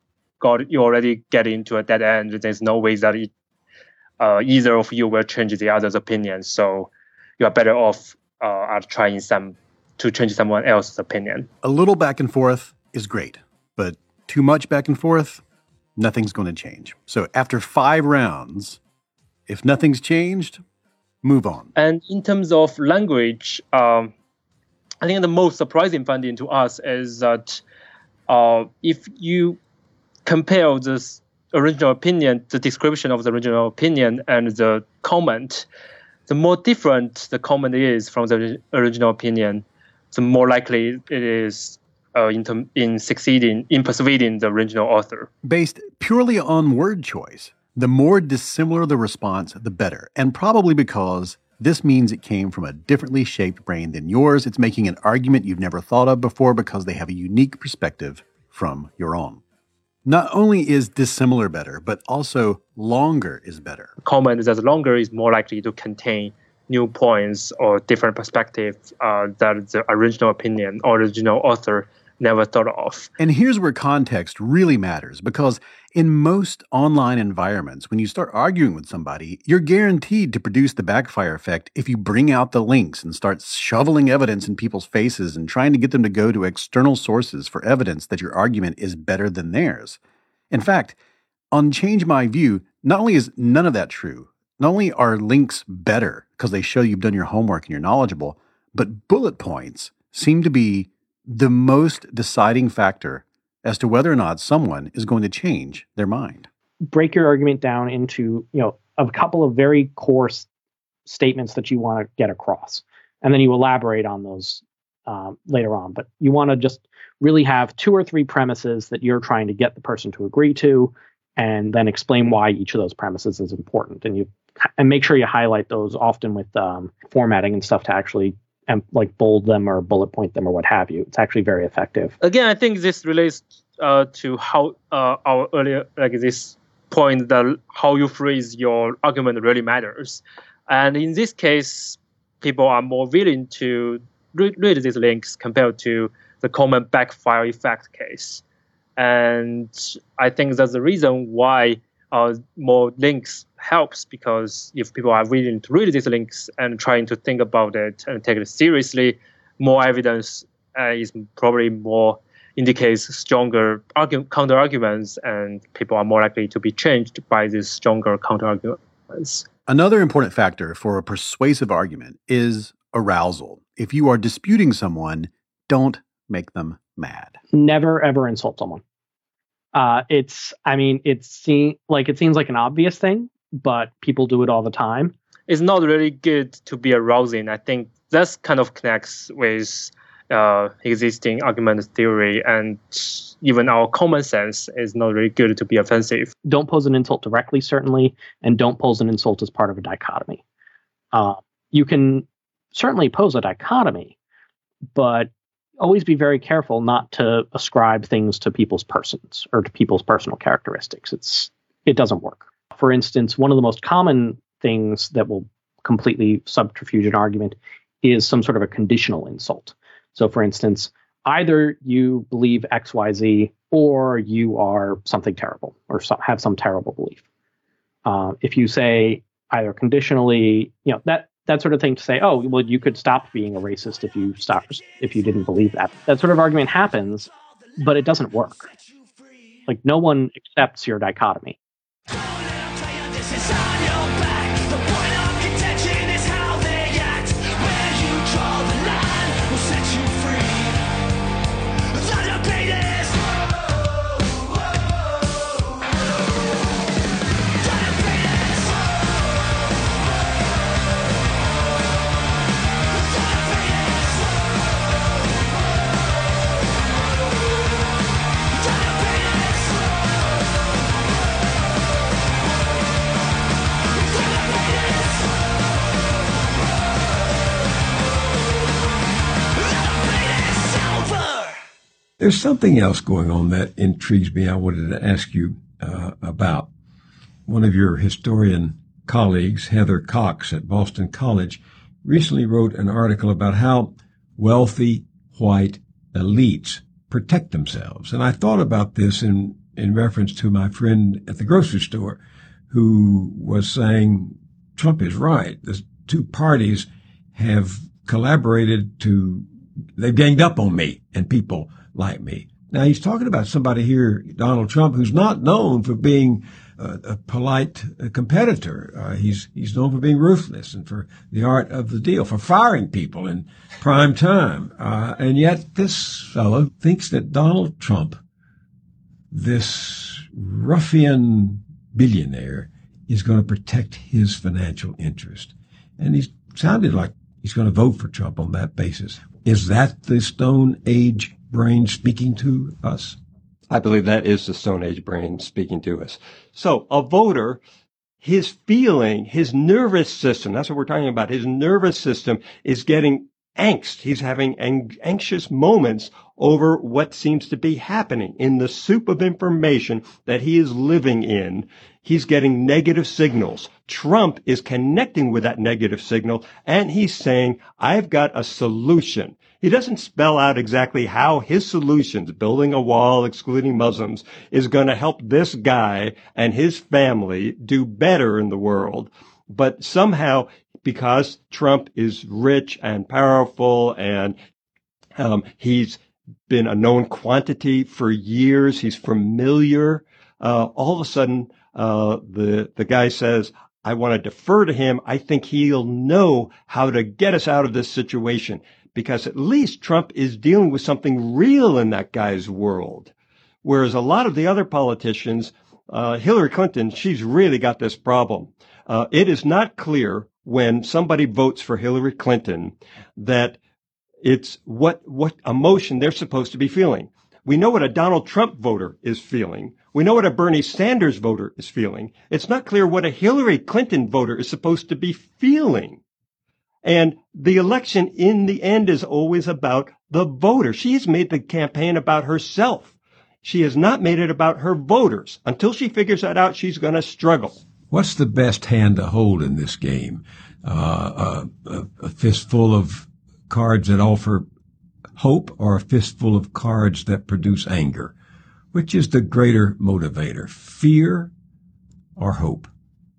Speaker 7: got you already get into a dead end. There's no way that it, uh, either of you will change the other's opinion. So you are better off uh, at trying some to change someone else's opinion.
Speaker 3: A little back and forth is great, but too much back and forth, nothing's going to change. So after five rounds, if nothing's changed, move on.
Speaker 7: And in terms of language, um, I think the most surprising finding to us is that uh, if you compare this original opinion, the description of the original opinion, and the comment, the more different the comment is from the original opinion, the more likely it is uh, in, term, in succeeding, in persuading the original author.
Speaker 3: Based purely on word choice, the more dissimilar the response, the better. And probably because this means it came from a differently shaped brain than yours. It's making an argument you've never thought of before because they have a unique perspective from your own. Not only is dissimilar better, but also longer is better.
Speaker 7: Comment that's longer is more likely to contain new points or different perspectives uh, that the original opinion or original author never thought of.
Speaker 3: And here's where context really matters, because in most online environments, when you start arguing with somebody, you're guaranteed to produce the backfire effect if you bring out the links and start shoveling evidence in people's faces and trying to get them to go to external sources for evidence that your argument is better than theirs. In fact, on Change My View, not only is none of that true, not only are links better because they show you've done your homework and you're knowledgeable, but bullet points seem to be the most deciding factor as to whether or not someone is going to change their mind.
Speaker 8: Break your argument down into, you know, a couple of very core s- statements that you want to get across. And then you elaborate on those um, later on. But you want to just really have two or three premises that you're trying to get the person to agree to, and then explain why each of those premises is important. And you and make sure you highlight those often with um, formatting and stuff to actually and like bold them or bullet point them or what have you. It's actually very effective.
Speaker 7: Again, I think this relates uh, to how uh, our earlier, like this point that how you phrase your argument really matters. And in this case, people are more willing to re- read these links compared to the comment backfire effect case. And I think that's the reason why uh, more links helps, because if people are willing to read these links and trying to think about it and take it seriously, more evidence uh, is probably more indicates stronger argu- counter arguments, and people are more likely to be changed by these stronger counter arguments.
Speaker 3: Another important factor for a persuasive argument is arousal. If you are disputing someone, don't make them mad.
Speaker 8: Never ever insult someone. Uh, it's, I mean, it's se- like it seems like an obvious thing, but people do it all the time.
Speaker 7: It's not really good to be arousing. I think that kind of connects with uh, existing argument theory, and even our common sense is not really good to be offensive.
Speaker 8: Don't pose an insult directly, certainly, and don't pose an insult as part of a dichotomy. Uh, you can certainly pose a dichotomy, but always be very careful not to ascribe things to people's persons or to people's personal characteristics. It's it doesn't work. For instance, one of the most common things that will completely subterfuge an argument is some sort of a conditional insult. So, for instance, either you believe X Y Z or you are something terrible or so, have some terrible belief. Uh, if you say either conditionally, you know, that that sort of thing to say, oh, well, you could stop being a racist if you stopped, if you didn't believe that. That sort of argument happens, but it doesn't work. Like, no one accepts your dichotomy.
Speaker 9: There's something else going on that intrigues me. I wanted to ask you uh, about. One of your historian colleagues, Heather Cox at Boston College, recently wrote an article about how wealthy white elites protect themselves. And I thought about this in, in reference to my friend at the grocery store who was saying Trump is right. The two parties have collaborated to, they've ganged up on me and people like me. Now, he's talking about somebody here, Donald Trump, who's not known for being a, a polite uh, competitor. Uh, he's he's known for being ruthless and for the art of the deal, for firing people in prime time. Uh, and yet this fellow thinks that Donald Trump, this ruffian billionaire, is going to protect his financial interest. And he's sounded like he's going to vote for Trump on that basis. Is that the Stone Age brain speaking to us?
Speaker 10: I believe that is the Stone Age brain speaking to us. So a voter, his feeling, his nervous system, that's what we're talking about. His nervous system is getting angst. He's having ang- anxious moments over what seems to be happening in the soup of information that he is living in. He's getting negative signals. Trump is connecting with that negative signal, and he's saying, I've got a solution. He doesn't spell out exactly how his solutions, building a wall, excluding Muslims, is going to help this guy and his family do better in the world. But somehow, because Trump is rich and powerful and um, he's been a known quantity for years, he's familiar, uh, all of a sudden, uh, the, the guy says, I want to defer to him. I think he'll know how to get us out of this situation. Because at least Trump is dealing with something real in that guy's world. Whereas a lot of the other politicians, uh, Hillary Clinton, she's really got this problem. Uh, it is not clear when somebody votes for Hillary Clinton that it's what, what emotion they're supposed to be feeling. We know what a Donald Trump voter is feeling. We know what a Bernie Sanders voter is feeling. It's not clear what a Hillary Clinton voter is supposed to be feeling. And the election in the end is always about the voter. She's made the campaign about herself. She has not made it about her voters. Until she figures that out, she's going to struggle.
Speaker 9: What's the best hand to hold in this game? Uh, a, a fistful of cards that offer hope or a fistful of cards that produce anger? Which is the greater motivator, fear or hope?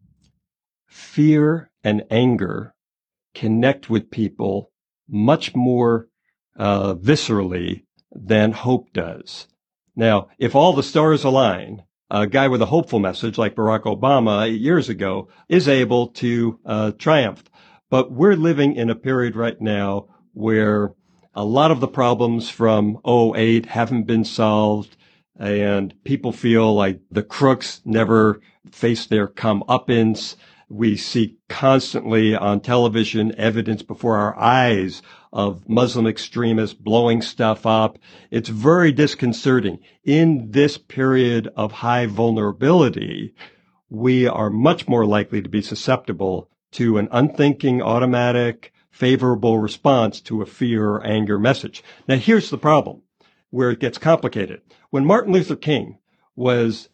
Speaker 10: Fear and anger connect with people much more uh, viscerally than hope does. Now, if all the stars align, a guy with a hopeful message like Barack Obama eight years ago is able to uh, triumph. But we're living in a period right now where A lot of the problems from oh eight haven't been solved, and people feel like the crooks never face their comeuppance. We see constantly on television evidence before our eyes of Muslim extremists blowing stuff up. It's very disconcerting. In this period of high vulnerability, we are much more likely to be susceptible to an unthinking, automatic, favorable response to a fear or anger message. Now, here's the problem where it gets complicated. When Martin Luther King was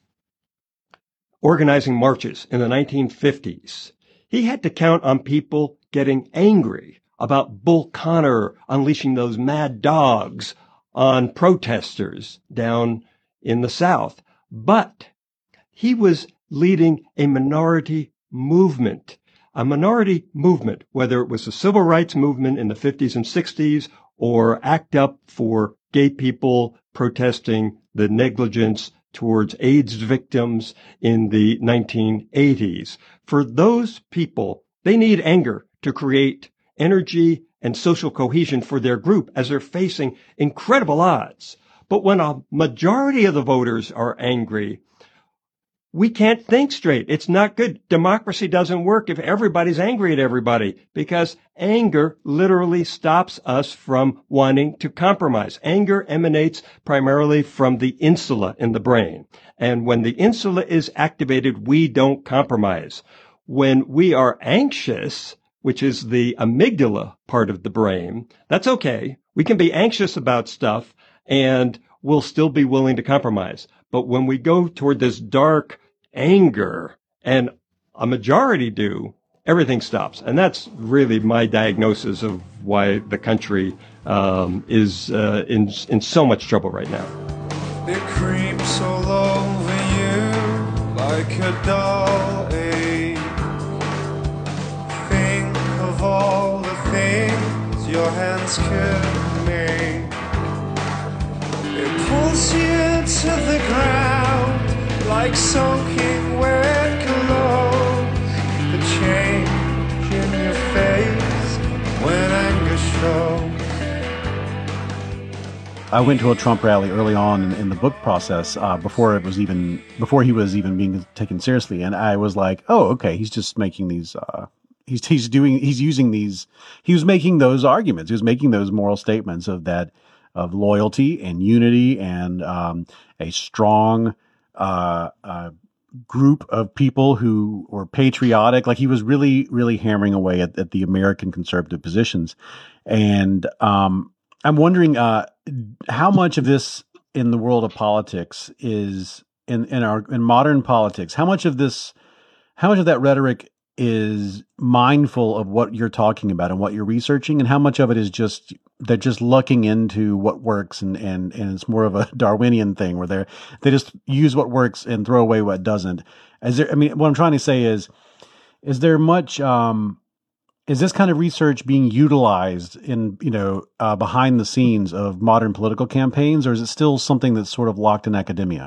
Speaker 10: organizing marches in the nineteen fifties, he had to count on people getting angry about Bull Connor unleashing those mad dogs on protesters down in the South. But he was leading a minority movement, a minority movement, whether it was the civil rights movement in the fifties and sixties or ACT UP for gay people protesting the negligence towards AIDS victims in the nineteen eighties. For those people, they need anger to create energy and social cohesion for their group as they're facing incredible odds. But when a majority of the voters are angry, we can't think straight. It's not good. Democracy doesn't work if everybody's angry at everybody, because anger literally stops us from wanting to compromise. Anger emanates primarily from the insula in the brain. And when the insula is activated, we don't compromise. When we are anxious, which is the amygdala part of the brain, that's okay. We can be anxious about stuff and we'll still be willing to compromise. But when we go toward this dark anger, and a majority do, everything stops. And that's really my diagnosis of why the country um, is uh, in in so much trouble right now.
Speaker 5: It creeps all over you like a dull ache. Think of all the things your hands could make. It pulls you to the ground like soaking wet clothes. The change in your face when anger shows.
Speaker 3: I went to a Trump rally early on in, in the book process, uh, before it was even before he was even being taken seriously, and I was like, "Oh, okay, he's just making these. Uh, he's he's doing he's using these. He was making those arguments. He was making those moral statements of that of loyalty and unity and um, a strong uh, uh, group of people who were patriotic. Like he was really really hammering away at, at the American conservative positions, and um, I'm wondering uh, how much of this in the world of politics is in, in our in modern politics. How much of this, how much of that rhetoric is mindful of what you're talking about and what you're researching, and how much of it is just they're just looking into what works and and and it's more of a Darwinian thing where they they just use what works and throw away what doesn't. Is there? I mean, what I'm trying to say is, is there much? Um, Is this kind of research being utilized in, you know, uh, behind the scenes of modern political campaigns, or is it still something that's sort of locked in academia?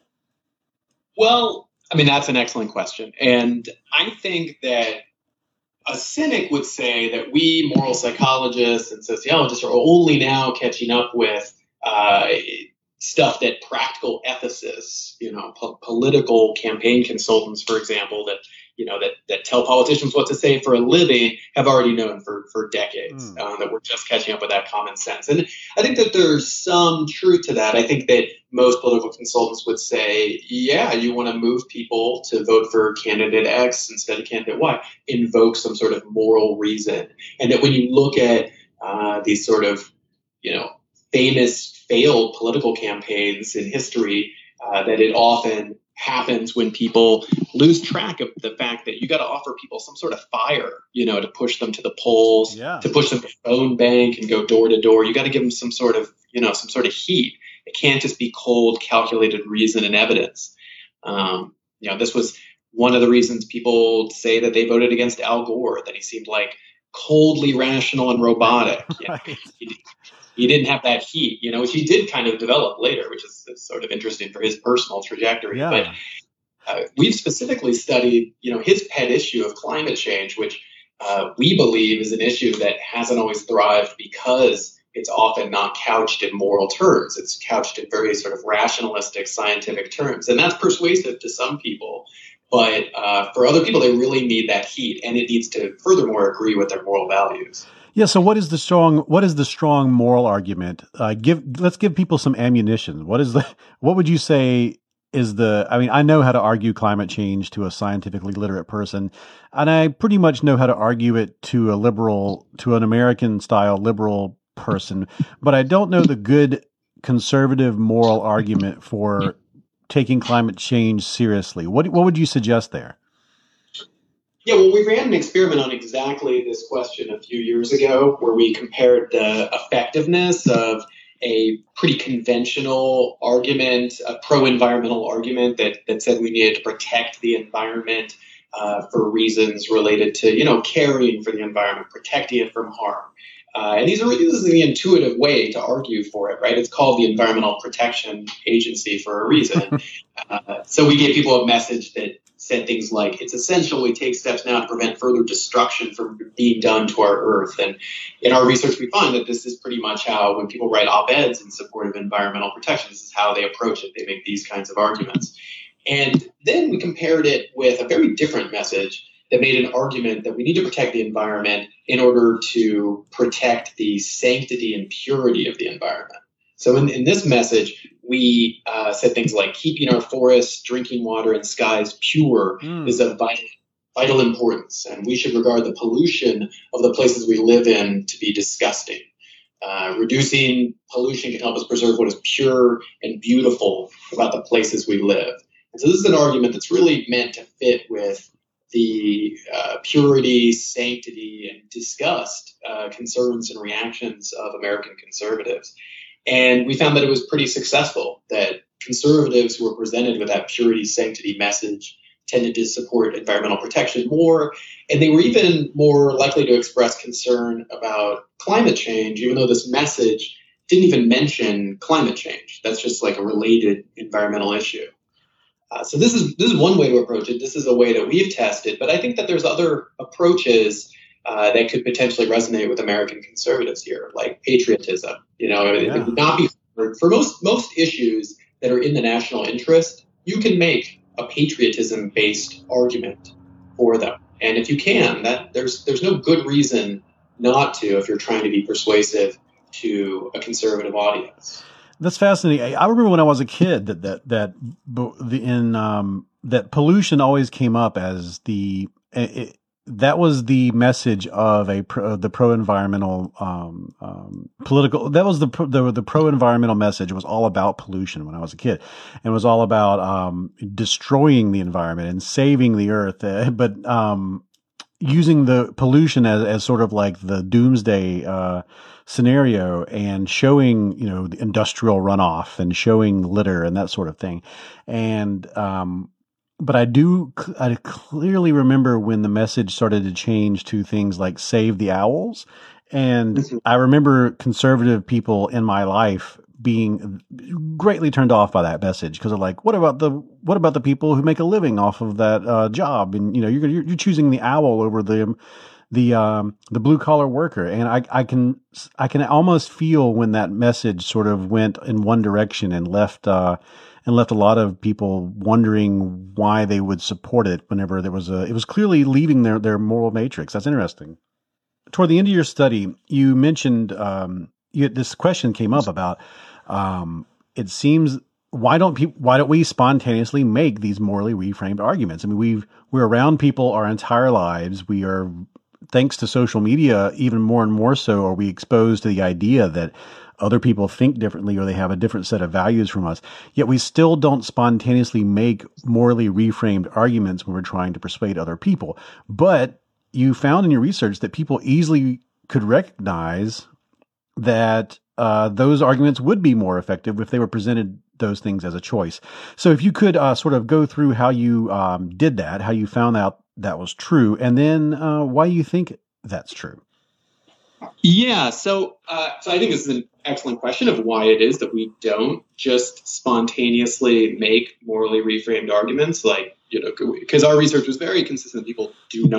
Speaker 4: Well, I mean, that's an excellent question. And I think that a cynic would say that we moral psychologists and sociologists are only now catching up with uh, stuff that practical ethicists, you know, po- political campaign consultants, for example, that you know, that, that tell politicians what to say for a living have already known for, for decades, mm. uh, that we're just catching up with that common sense. And I think that there's some truth to that. I think that most political consultants would say, yeah, you want to move people to vote for candidate X instead of candidate Y, invoke some sort of moral reason. And that when you look at uh, these sort of, you know, famous failed political campaigns in history, uh, that it often happens when people lose track of the fact that you got to offer people some sort of fire, you know, to push them to the polls, yeah. to push them to phone bank and go door to door. You got to give them some sort of, you know, some sort of heat. It can't just be cold, calculated reason and evidence. Um, you know, this was one of the reasons people say that they voted against Al Gore, that he seemed like coldly rational and robotic. Right. You know, he, he didn't have that heat, you know, which he did kind of develop later, which is, is sort of interesting for his personal trajectory. Yeah. But uh, we've specifically studied, you know, his pet issue of climate change, which uh, we believe is an issue that hasn't always thrived because it's often not couched in moral terms. It's couched in very sort of rationalistic, scientific terms. And that's persuasive to some people. But uh, for other people, they really need that heat, and it needs to furthermore agree with their moral values.
Speaker 3: Yeah. So, what is the strong? What is the strong moral argument? Uh, give. Let's give people some ammunition. What is the? What would you say is the? I mean, I know how to argue climate change to a scientifically literate person, and I pretty much know how to argue it to a liberal, to an American style liberal person, but I don't know the good conservative moral argument for taking climate change seriously. What what would you suggest there?
Speaker 4: Yeah, well, we ran an experiment on exactly this question a few years ago where we compared the effectiveness of a pretty conventional argument, a pro-environmental argument that, that said we needed to protect the environment uh, for reasons related to, you know, caring for the environment, protecting it from harm. Uh, and these are, this is the intuitive way to argue for it, right? It's called the Environmental Protection Agency for a reason. uh, so we gave people a message that said things like, it's essential we take steps now to prevent further destruction from being done to our Earth. And in our research, we find that this is pretty much how, when people write op-eds in support of environmental protection, this is how they approach it. They make these kinds of arguments. And then we compared it with a very different message that made an argument that we need to protect the environment in order to protect the sanctity and purity of the environment. So in, in this message, we uh, said things like keeping our forests, drinking water, and skies pure mm. is of vital, vital importance, and we should regard the pollution of the places we live in to be disgusting. Uh, reducing pollution can help us preserve what is pure and beautiful about the places we live. And so this is an argument that's really meant to fit with the uh, purity, sanctity, and disgust uh, concerns and reactions of American conservatives. And we found that it was pretty successful, that conservatives who were presented with that purity, sanctity message tended to support environmental protection more, and they were even more likely to express concern about climate change, even though this message didn't even mention climate change. That's just like a related environmental issue. Uh, so this is this is one way to approach it. This is a way that we've tested, but I think that there's other approaches uh, that could potentially resonate with American conservatives here, like patriotism. You know, yeah. It would not be hard. For most most issues that are in the national interest, you can make a patriotism-based argument for them, and if you can, that there's there's no good reason not to if you're trying to be persuasive to a conservative audience.
Speaker 3: That's fascinating. I remember when I was a kid that that that the in um, that pollution always came up as the it, that was the message of a pro, the pro environmental um, um, political. That was the the the pro environmental message. It was all about pollution when I was a kid, and it was all about um, destroying the environment and saving the earth. Uh, but um, using the pollution as as sort of like the doomsday Uh, scenario, and showing, you know, the industrial runoff and showing litter and that sort of thing. And, um, but I do, I clearly remember when the message started to change to things like save the owls. And mm-hmm. I remember conservative people in my life being greatly turned off by that message, because they're like, what about the, what about the people who make a living off of that, uh, job? And, you know, you're, you're choosing the owl over the, the um the blue collar worker. And I I can I can almost feel when that message sort of went in one direction and left uh and left a lot of people wondering why they would support it whenever there was a it was clearly leaving their their moral matrix. That's interesting. Toward the end of your study, you mentioned um you, this question came up about um it seems why don't people why don't we spontaneously make these morally reframed arguments? I mean, we've we're around people our entire lives. We are, thanks to social media, even more and more so, are we exposed to the idea that other people think differently or they have a different set of values from us. Yet we still don't spontaneously make morally reframed arguments when we're trying to persuade other people. But you found in your research that people easily could recognize that uh, those arguments would be more effective if they were presented those things as a choice. So if you could uh, sort of go through how you um, did that, how you found out that was true, and then uh, why you think that's true.
Speaker 4: Yeah, so uh, so I think this is an excellent question of why it is that we don't just spontaneously make morally reframed arguments, like, you know, because our research was very consistent. People do not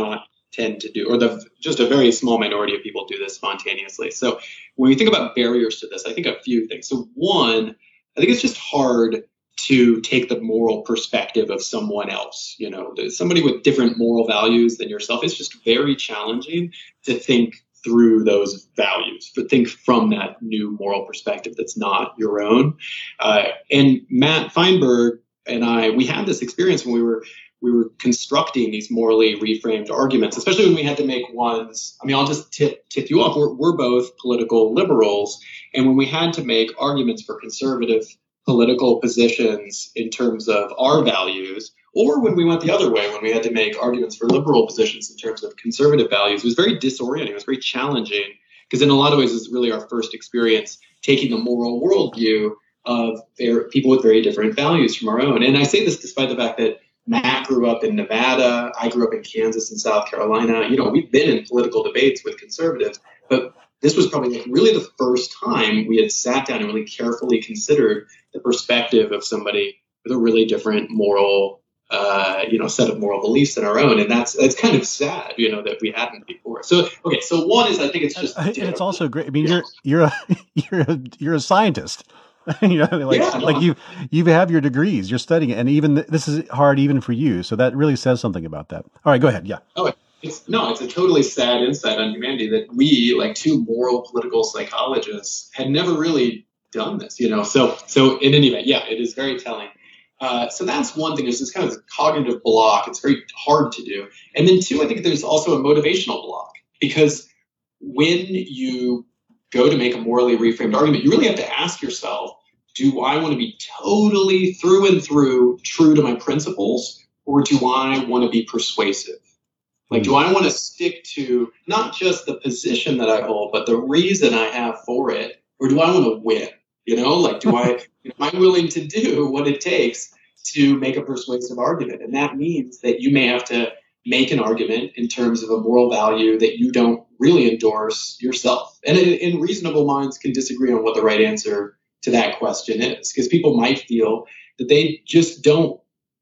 Speaker 4: tend to do, or the just a very small minority of people do this spontaneously. So when we think about barriers to this, I think a few things. So one, I think it's just hard to take the moral perspective of someone else. You know, somebody with different moral values than yourself. It's just very challenging to think through those values, but think from that new moral perspective that's not your own. Uh, and Matt Feinberg and I, we had this experience when we were we were constructing these morally reframed arguments, especially when we had to make ones. I mean, I'll just tip tip you off. We're we're both political liberals, and when we had to make arguments for conservative political positions in terms of our values, or when we went the other way, when we had to make arguments for liberal positions in terms of conservative values, it was very disorienting. It was very challenging because in a lot of ways, it's really our first experience taking the moral worldview of very, people with very different values from our own. And I say this despite the fact that Matt grew up in Nevada, I grew up in Kansas and South Carolina. You know, we've been in political debates with conservatives, but this was probably like really the first time we had sat down and really carefully considered the perspective of somebody with a really different moral, uh, you know, set of moral beliefs than our own. And that's that's kind of sad, you know, that we hadn't before. So, okay, so one is I think it's just.
Speaker 3: And it's also great. I mean, you're you're a you're a, you're a scientist. you know, like
Speaker 4: Yeah, no,
Speaker 3: like you you have your degrees. You're studying it, and even th- this is hard even for you. So that really says something about that. All right, go ahead. Yeah.
Speaker 4: Oh, it's no, it's a totally sad insight on humanity that we, like two moral political psychologists, had never really done this, you know. So, so in any event, yeah, it is very telling. Uh, so that's one thing. There's this kind of cognitive block. It's very hard to do. And then two, I think there's also a motivational block because when you go to make a morally reframed argument, you really have to ask yourself, do I want to be totally through and through true to my principles, or do I want to be persuasive? Like, do I want to stick to not just the position that I hold, but the reason I have for it, or do I want to win? You know, like, do I, am I willing to do what it takes to make a persuasive argument? And that means that you may have to make an argument in terms of a moral value that you don't really endorse yourself. And, and reasonable minds can disagree on what the right answer to that question is, because people might feel that they just don't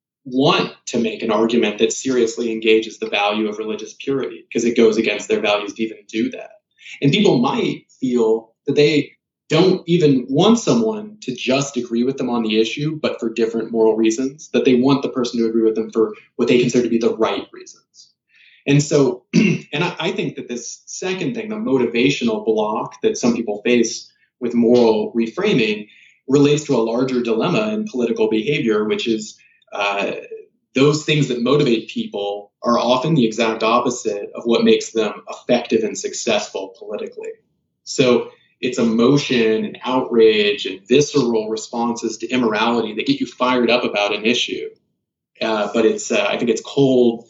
Speaker 4: want to make an argument that seriously engages the value of religious purity because it goes against their values to even do that. And people might feel that they don't even want someone to just agree with them on the issue, but for different moral reasons, that they want the person to agree with them for what they consider to be the right reasons. And so, and I, I think that this second thing, the motivational block that some people face with moral reframing, relates to a larger dilemma in political behavior, which is uh, those things that motivate people are often the exact opposite of what makes them effective and successful politically. So it's emotion and outrage and visceral responses to immorality that get you fired up about an issue. Uh, but it's, uh, I think it's cold,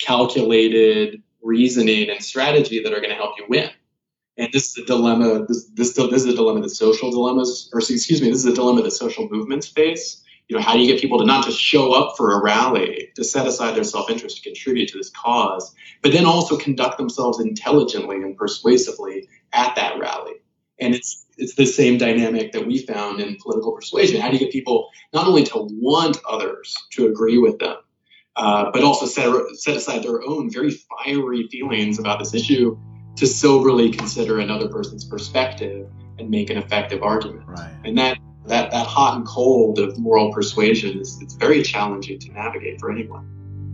Speaker 4: calculated reasoning and strategy that are going to help you win. And this is a dilemma. This, this, this is a dilemma that social dilemmas, or excuse me, this is a dilemma that social movements face. You know, how do you get people to not just show up for a rally, to set aside their self-interest to contribute to this cause, but then also conduct themselves intelligently and persuasively at that rally? And it's it's the same dynamic that we found in political persuasion. How do you get people not only to want others to agree with them, uh, but also set, set aside their own very fiery feelings about this issue to soberly consider another person's perspective and make an effective argument.
Speaker 3: Right.
Speaker 4: And that, that, that hot and cold of moral persuasion is it's very challenging to navigate for anyone.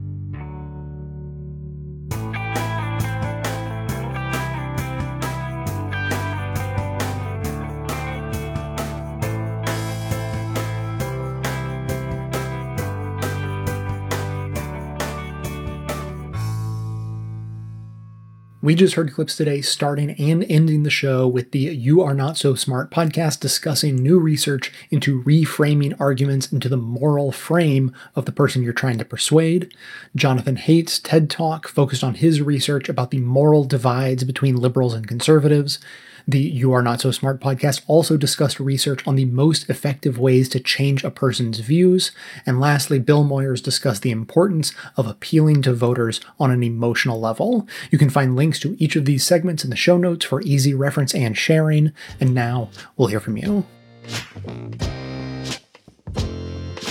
Speaker 2: We just heard clips today starting and ending the show with the You Are Not So Smart podcast discussing new research into reframing arguments into the moral frame of the person you're trying to persuade. Jonathan Haidt's TED Talk focused on his research about the moral divides between liberals and conservatives. The You Are Not So Smart podcast also discussed research on the most effective ways to change a person's views. And lastly, Bill Moyers discussed the importance of appealing to voters on an emotional level. You can find links to each of these segments in the show notes for easy reference and sharing. And now we'll hear from you.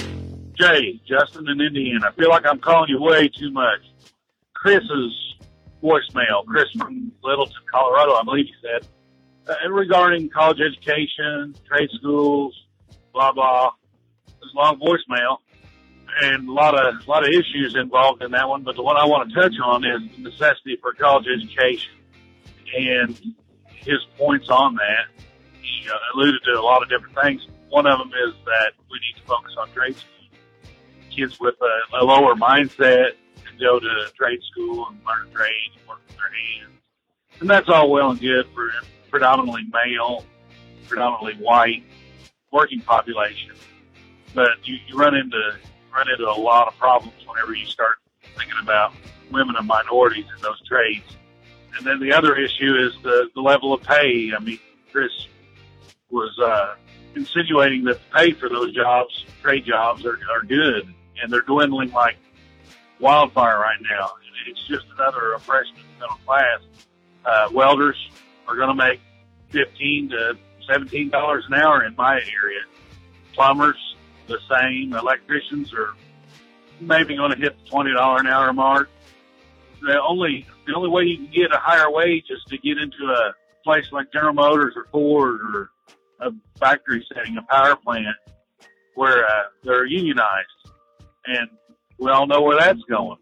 Speaker 11: Jay, Justin in Indiana. I feel like I'm calling you way too much. Chris is voicemail, Chris from Littleton, Colorado, I believe he said, uh, regarding college education, trade schools, blah, blah. There's a long voicemail and a lot of a lot of issues involved in that one. But the one I want to touch on is the necessity for college education and his points on that. He uh, alluded to a lot of different things. One of them is that we need to focus on trade school. Kids with a, a lower mindset can go to trade school and learn trade and work with their hands. And that's all well and good for predominantly male, predominantly white working population. But you, you run into run into a lot of problems whenever you start thinking about women and minorities in those trades. And then the other issue is the, the level of pay. I mean, Chris was uh, insinuating that the pay for those jobs, trade jobs, are, are good, and they're dwindling like wildfire right now. It's just another oppression of the middle class. Uh, welders are going to make fifteen to seventeen dollars an hour in my area. Plumbers, the same. Electricians are maybe going to hit the twenty dollars an hour mark. The only the only way you can get a higher wage is to get into a place like General Motors or Ford or a factory setting, a power plant, where uh, they're unionized. And we all know where that's going.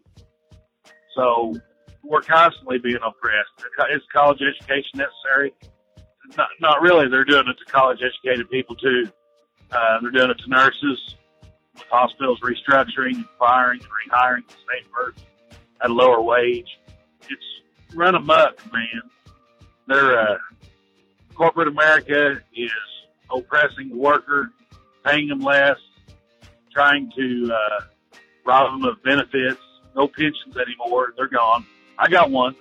Speaker 11: So we're constantly being oppressed. Is college education necessary? Not, not really. They're doing it to college-educated people, too. Uh, they're doing it to nurses, with hospitals restructuring and firing and rehiring the same person at a lower wage. It's run amok, man. They're, uh, corporate America is oppressing the worker, paying them less, trying to uh, rob them of benefits. No pensions anymore. They're gone. I got one.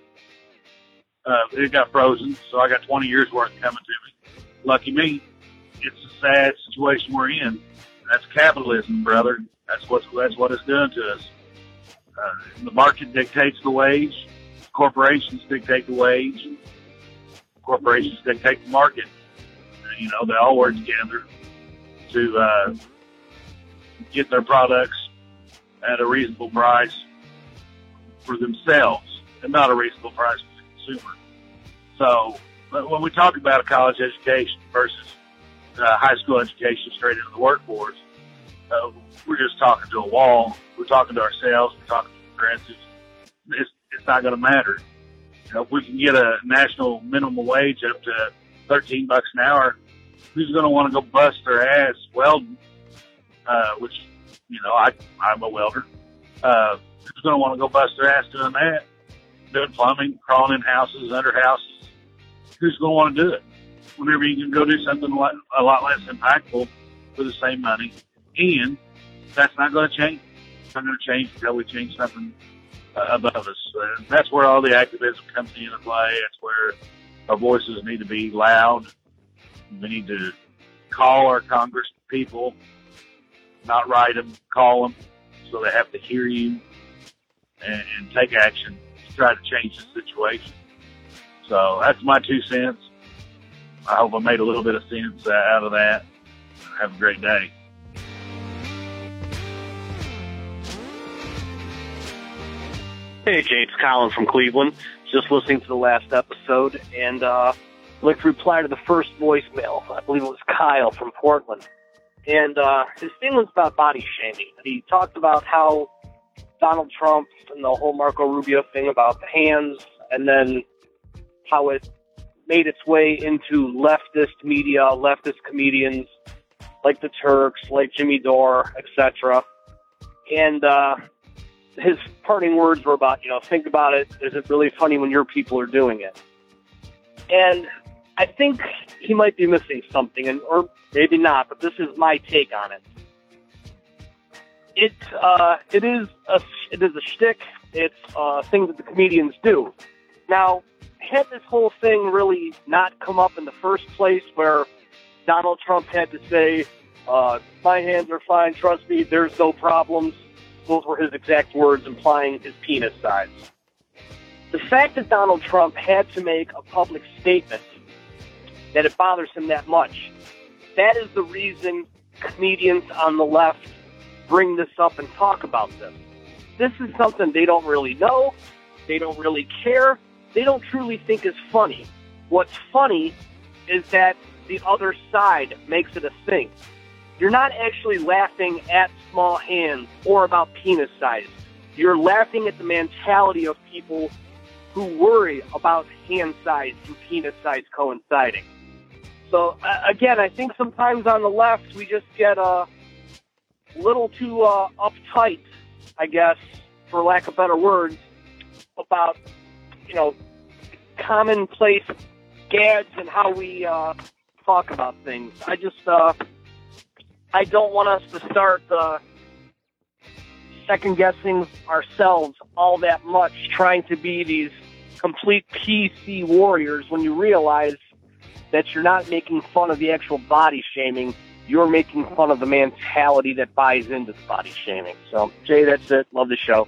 Speaker 11: Uh, it got frozen, so I got twenty years worth coming to me. Lucky me. It's a sad situation we're in. That's capitalism, brother. That's what that's what it's doing to us. Uh, the market dictates the wage. Corporations dictate the wage. Corporations dictate the market. And, you know, they all work together to uh, get their products at a reasonable price for themselves, and not a reasonable price for the consumer. So, but when we talk about a college education versus uh, high school education straight into the workforce, uh, we're just talking to a wall. We're talking to ourselves. We're talking to progressives. It's, it's not going to matter. You know, if we can get a national minimum wage up to thirteen bucks an hour, who's going to want to go bust their ass welding? Uh, which, you know, I, I'm a welder. Uh, who's going to want to go bust their ass doing that? Doing plumbing, crawling in houses, under houses. Who's going to want to do it? Whenever you can go do something a lot, a lot less impactful for the same money. And that's not going to change. It's not going to change until we change something uh, above us. Uh, that's where all the activism comes into play. That's where our voices need to be loud. We need to call our Congress people, not write them, call them, so they have to hear you and, and take action to try to change the situation. So that's my two cents. I hope I made a little bit of sense uh, out of that. Have a great day.
Speaker 12: Hey, Jay, it's Colin from Cleveland. Just listening to the last episode, and uh, I'd like to reply to the first voicemail. I believe it was Kyle from Portland. And uh, his thing was about body shaming. He talked about how Donald Trump and the whole Marco Rubio thing about the hands, and then how it made its way into leftist media, leftist comedians like the Turks, like Jimmy Dore, et cetera. And uh, his parting words were about, you know, think about it. Is it really funny when your people are doing it? And I think he might be missing something, and or maybe not, but this is my take on it. It uh, it is a it is a shtick. It's a thing that the comedians do. Now, had this whole thing really not come up in the first place, where Donald Trump had to say, uh, "My hands are fine. Trust me, there's no problems." Those were his exact words, implying his penis size. The fact that Donald Trump had to make a public statement that it bothers him that much, that is the reason comedians on the left bring this up and talk about this. This is something they don't really know. They don't really care. They don't truly think is funny. What's funny is that the other side makes it a thing. You're not actually laughing at small hands or about penis size. You're laughing at the mentality of people who worry about hand size and penis size coinciding. So, uh, again, I think sometimes on the left we just get a little too uh, uptight, I guess, for lack of better words, about, you know, commonplace gags and how we uh, talk about things. I just, uh, I don't want us to start uh, second-guessing ourselves all that much, trying to be these complete P C warriors when you realize that you're not making fun of the actual body shaming. You're making fun of the mentality that buys into the body shaming. So, Jay, that's it. Love the show.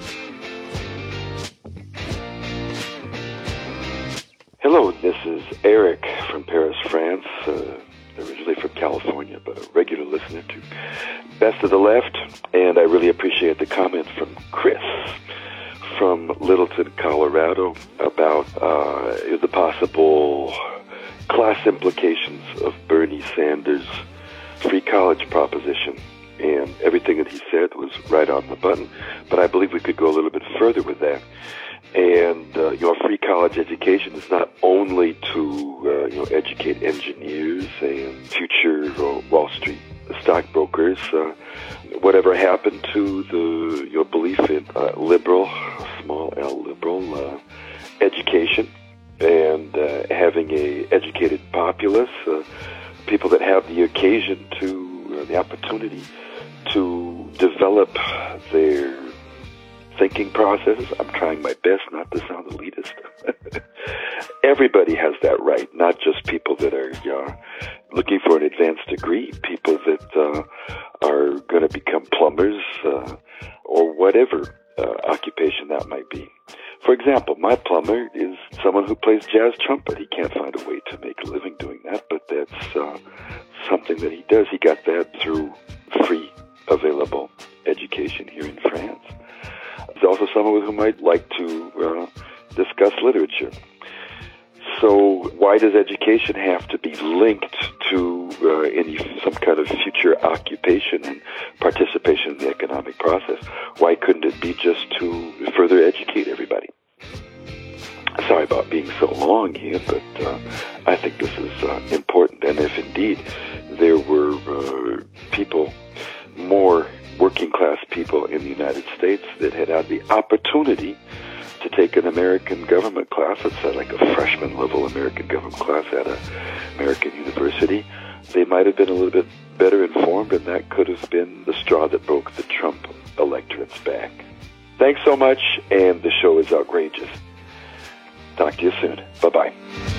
Speaker 13: Hello, this is Eric from Paris, France, uh, originally from California, but a regular listener to Best of the Left, and I really appreciate the comment from Chris from Littleton, Colorado, about uh, the possible class implications of Bernie Sanders' free college proposition. And everything that he said was right on the button, but I believe we could go a little bit further with that. And, uh, you know, free college education is not only to, uh, you know, educate engineers and future uh, Wall Street stockbrokers. Uh, whatever happened to the, your belief in uh, liberal, small L liberal, uh, education and uh, having a educated populace, uh, people that have the occasion to, uh, the opportunity to develop their thinking processes. I'm trying my best not to sound elitist. Everybody has that right, not just people that are uh, looking for an advanced degree, people that uh, are going to become plumbers uh, or whatever uh, occupation that might be. For example, my plumber is someone who plays jazz trumpet. He can't find a way to make a living doing that, but that's uh, something that he does. He got that through free available education here in France. There's also someone who might like to uh, discuss literature. So why does education have to be linked to uh, any some kind of future occupation and participation in the economic process? Why couldn't it be just to further educate everybody? Sorry about being so long here, but uh, I think this is uh, important. And if indeed there were uh, people, more working class people in the United States that had had the opportunity to take an American government class, let's say like a freshman level American government class at an American university, they might have been a little bit better informed, and that could have been the straw that broke the Trump electorate's back. Thanks so much, and the show is outrageous. Talk to you soon. Bye-bye.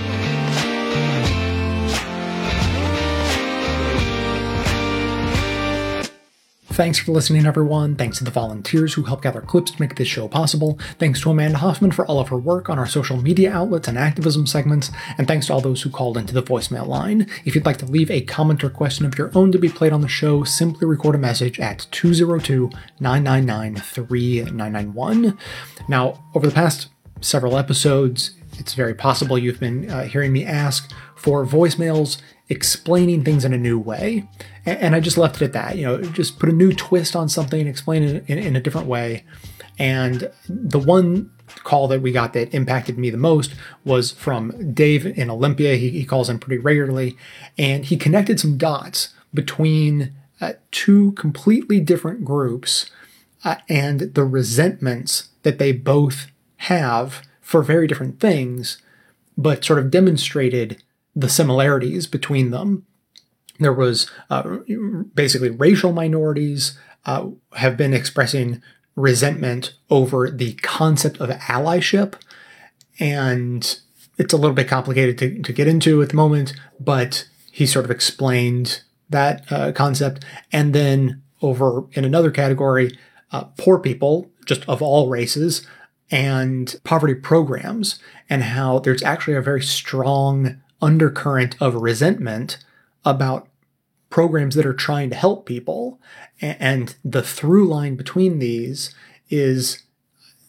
Speaker 2: Thanks for listening, everyone. Thanks to the volunteers who help gather clips to make this show possible. Thanks to Amanda Hoffman for all of her work on our social media outlets and activism segments. And thanks to all those who called into the voicemail line. If you'd like to leave a comment or question of your own to be played on the show, simply record a message at two oh two, nine nine nine, three nine nine one. Now, over the past several episodes, it's very possible you've been uh, hearing me ask for voicemails explaining things in a new way. And I just left it at that. You know, just put a new twist on something, explain it in, in a different way. And the one call that we got that impacted me the most was from Dave in Olympia. He, he calls in pretty regularly. And he connected some dots between uh, two completely different groups uh, and the resentments that they both have for very different things, but sort of demonstrated the similarities between them. There was uh, basically racial minorities uh, have been expressing resentment over the concept of allyship. And it's a little bit complicated to, to get into at the moment, but he sort of explained that uh, concept. And then over in another category, uh, poor people, just of all races, and poverty programs, and how there's actually a very strong undercurrent of resentment about programs that are trying to help people. And the through line between these is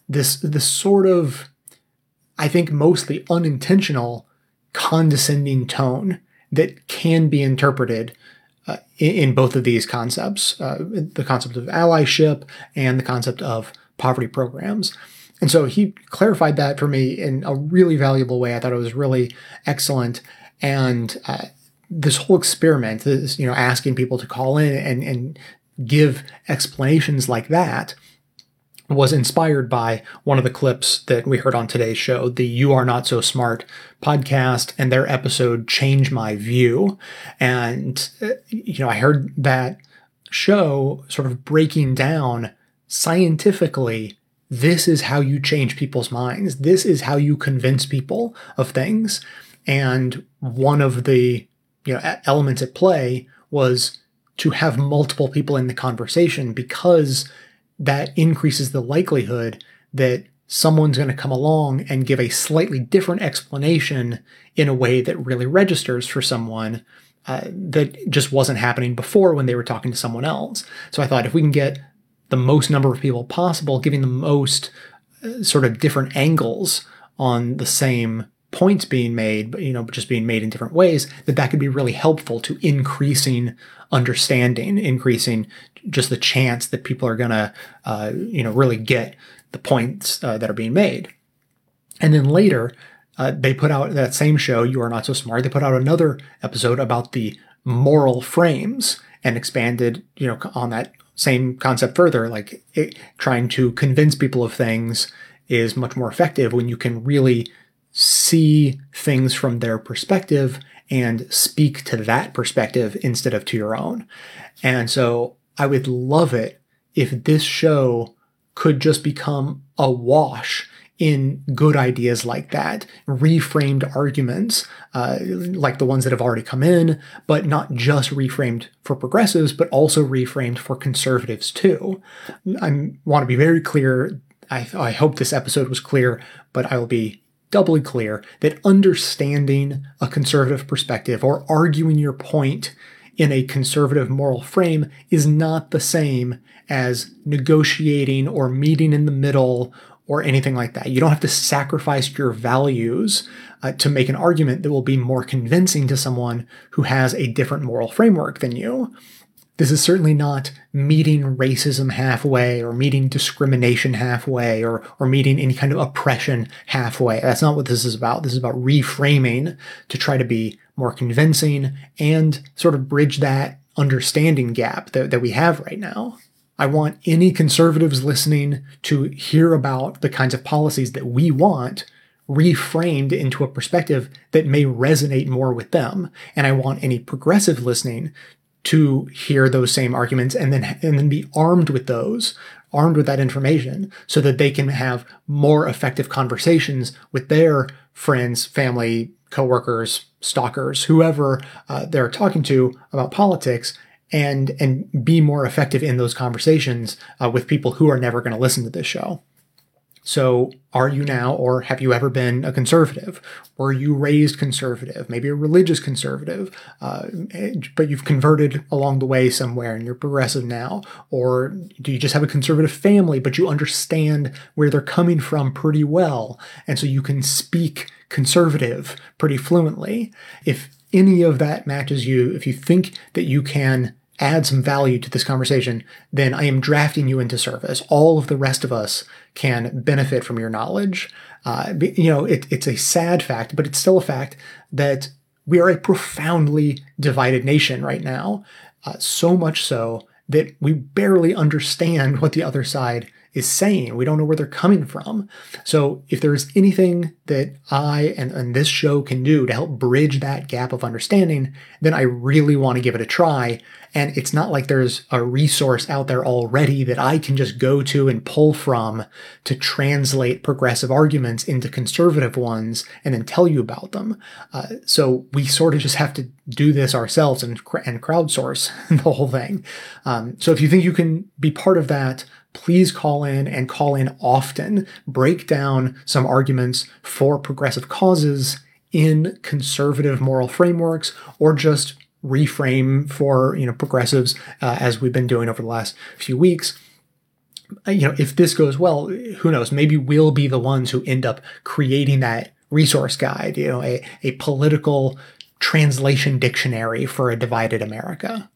Speaker 2: this this sort of, I think mostly unintentional, condescending tone that can be interpreted uh, in, in both of these concepts, uh, the concept of allyship and the concept of poverty programs. And so he clarified that for me in a really valuable way. I thought it was really excellent. And uh, this whole experiment, this, you know, asking people to call in and, and give explanations like that, was inspired by one of the clips that we heard on today's show, the You Are Not So Smart podcast, and their episode Change My View. And, uh, you know, I heard that show sort of breaking down scientifically, this is how you change people's minds. This is how you convince people of things. And one of the, you know, elements at play was to have multiple people in the conversation, because that increases the likelihood that someone's going to come along and give a slightly different explanation in a way that really registers for someone uh, that just wasn't happening before when they were talking to someone else. So I thought if we can get the most number of people possible, giving the most uh, sort of different angles on the same points being made, but, you know, but just being made in different ways, that that could be really helpful to increasing understanding, increasing just the chance that people are going to, uh, you know, really get the points uh, that are being made. And then later, uh, they put out that same show, You Are Not So Smart. They put out another episode about the moral frames and expanded, you know, on that same concept further, like it, trying to convince people of things is much more effective when you can really see things from their perspective and speak to that perspective instead of to your own. And so I would love it if this show could just become awash in good ideas like that, reframed arguments, uh, like the ones that have already come in, but not just reframed for progressives, but also reframed for conservatives too. I want to be very clear. I, I hope this episode was clear, but I will be doubly clear that understanding a conservative perspective or arguing your point in a conservative moral frame is not the same as negotiating or meeting in the middle or anything like that. You don't have to sacrifice your values uh, to make an argument that will be more convincing to someone who has a different moral framework than you. This is certainly not meeting racism halfway or meeting discrimination halfway or, or meeting any kind of oppression halfway. That's not what this is about. This is about reframing to try to be more convincing and sort of bridge that understanding gap that, that we have right now. I want any conservatives listening to hear about the kinds of policies that we want reframed into a perspective that may resonate more with them. And I want any progressive listening to hear those same arguments and then and then be armed with those, armed with that information, so that they can have more effective conversations with their friends, family, coworkers, stalkers, whoever uh, they're talking to about politics, and and be more effective in those conversations uh, with people who are never going to listen to this show. So are you now, or have you ever been a conservative? Were you raised conservative, maybe a religious conservative, uh, but you've converted along the way somewhere and you're progressive now? Or do you just have a conservative family, but you understand where they're coming from pretty well, and so you can speak conservative pretty fluently? If any of that matches you, if you think that you can add some value to this conversation, then I am drafting you into service. All of the rest of us can benefit from your knowledge. Uh, you know, it, it's a sad fact, but it's still a fact that we are a profoundly divided nation right now. Uh, so much so that we barely understand what the other side is saying. We don't know where they're coming from. So if there's anything that I and, and this show can do to help bridge that gap of understanding, then I really want to give it a try. And it's not like there's a resource out there already that I can just go to and pull from to translate progressive arguments into conservative ones and then tell you about them. Uh, so we sort of just have to do this ourselves and, and crowdsource the whole thing. Um, so if you think you can be part of that, please call in and call in often. Break down some arguments for progressive causes in conservative moral frameworks, or just reframe for, you know, progressives uh, as we've been doing over the last few weeks. you know, if this goes well, who knows? Maybe we'll be the ones who end up creating that resource guide, you know, a, a political translation dictionary for a divided America.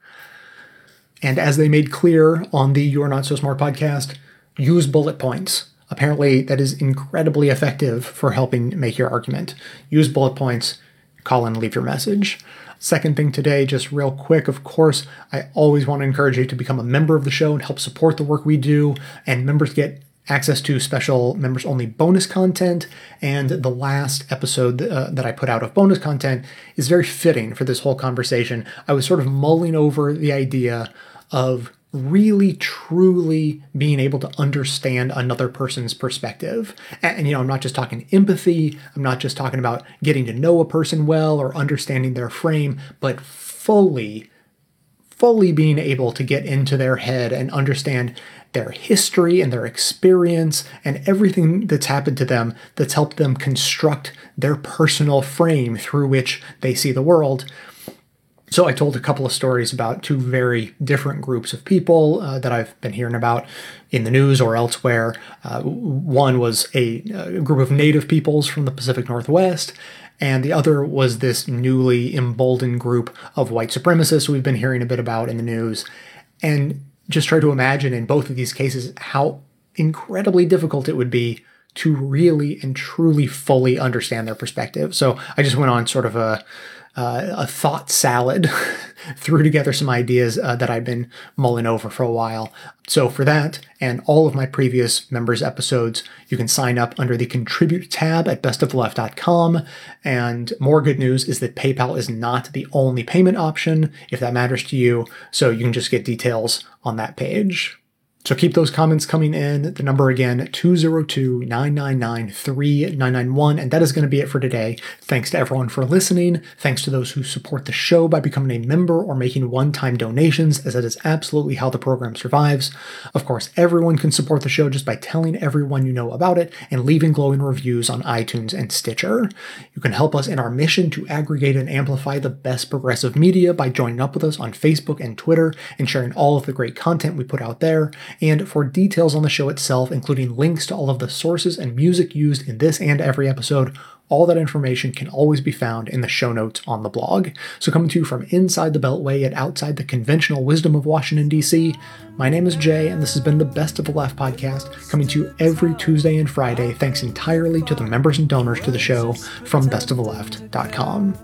Speaker 2: And as they made clear on the You're Not So Smart podcast, use bullet points. Apparently, that is incredibly effective for helping make your argument. Use bullet points, call and leave your message. Second thing today, just real quick, of course, I always want to encourage you to become a member of the show and help support the work we do. And members get access to special members-only bonus content. And the last episode uh, that I put out of bonus content is very fitting for this whole conversation. I was sort of mulling over the idea of really, truly being able to understand another person's perspective. And, and, you know, I'm not just talking empathy. I'm not just talking about getting to know a person well or understanding their frame, but fully, fully being able to get into their head and understand their history and their experience and everything that's happened to them that's helped them construct their personal frame through which they see the world. So I told a couple of stories about two very different groups of people uh, that I've been hearing about in the news or elsewhere. Uh, one was a, a group of native peoples from the Pacific Northwest, and the other was this newly emboldened group of white supremacists we've been hearing a bit about in the news. And just try to imagine in both of these cases how incredibly difficult it would be to really and truly fully understand their perspective. So I just went on sort of a Uh, a thought salad, threw together some ideas uh, that I've been mulling over for a while. So for that and all of my previous members episodes, you can sign up under the Contribute tab at best of the left dot com. And more good news is that PayPal is not the only payment option, if that matters to you. So you can just get details on that page. So keep those comments coming in. The number again, two oh two, nine nine nine, three nine nine one. And that is going to be it for today. Thanks to everyone for listening. Thanks to those who support the show by becoming a member or making one-time donations, as that is absolutely how the program survives. Of course, everyone can support the show just by telling everyone you know about it and leaving glowing reviews on iTunes and Stitcher. You can help us in our mission to aggregate and amplify the best progressive media by joining up with us on Facebook and Twitter and sharing all of the great content we put out there. And for details on the show itself, including links to all of the sources and music used in this and every episode, all that information can always be found in the show notes on the blog. So coming to you from inside the Beltway and outside the conventional wisdom of Washington, D C, my name is Jay, and this has been the Best of the Left podcast, coming to you every Tuesday and Friday, thanks entirely to the members and donors to the show from best of the left dot com.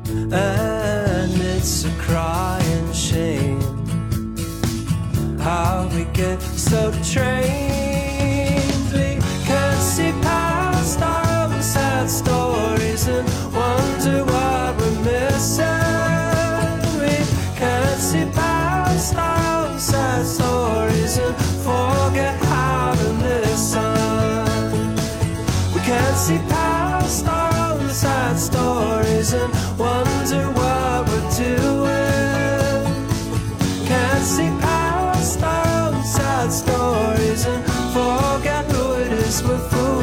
Speaker 5: And it's a crying shame how we get so trained. We can't see past our own sad stories and wonder what we're missing. We can't see past our own sad stories and forget how to listen. We can't see past our own sad stories and wonder what we're doing. Can't see past our own sad stories and forget who it is we're fooling.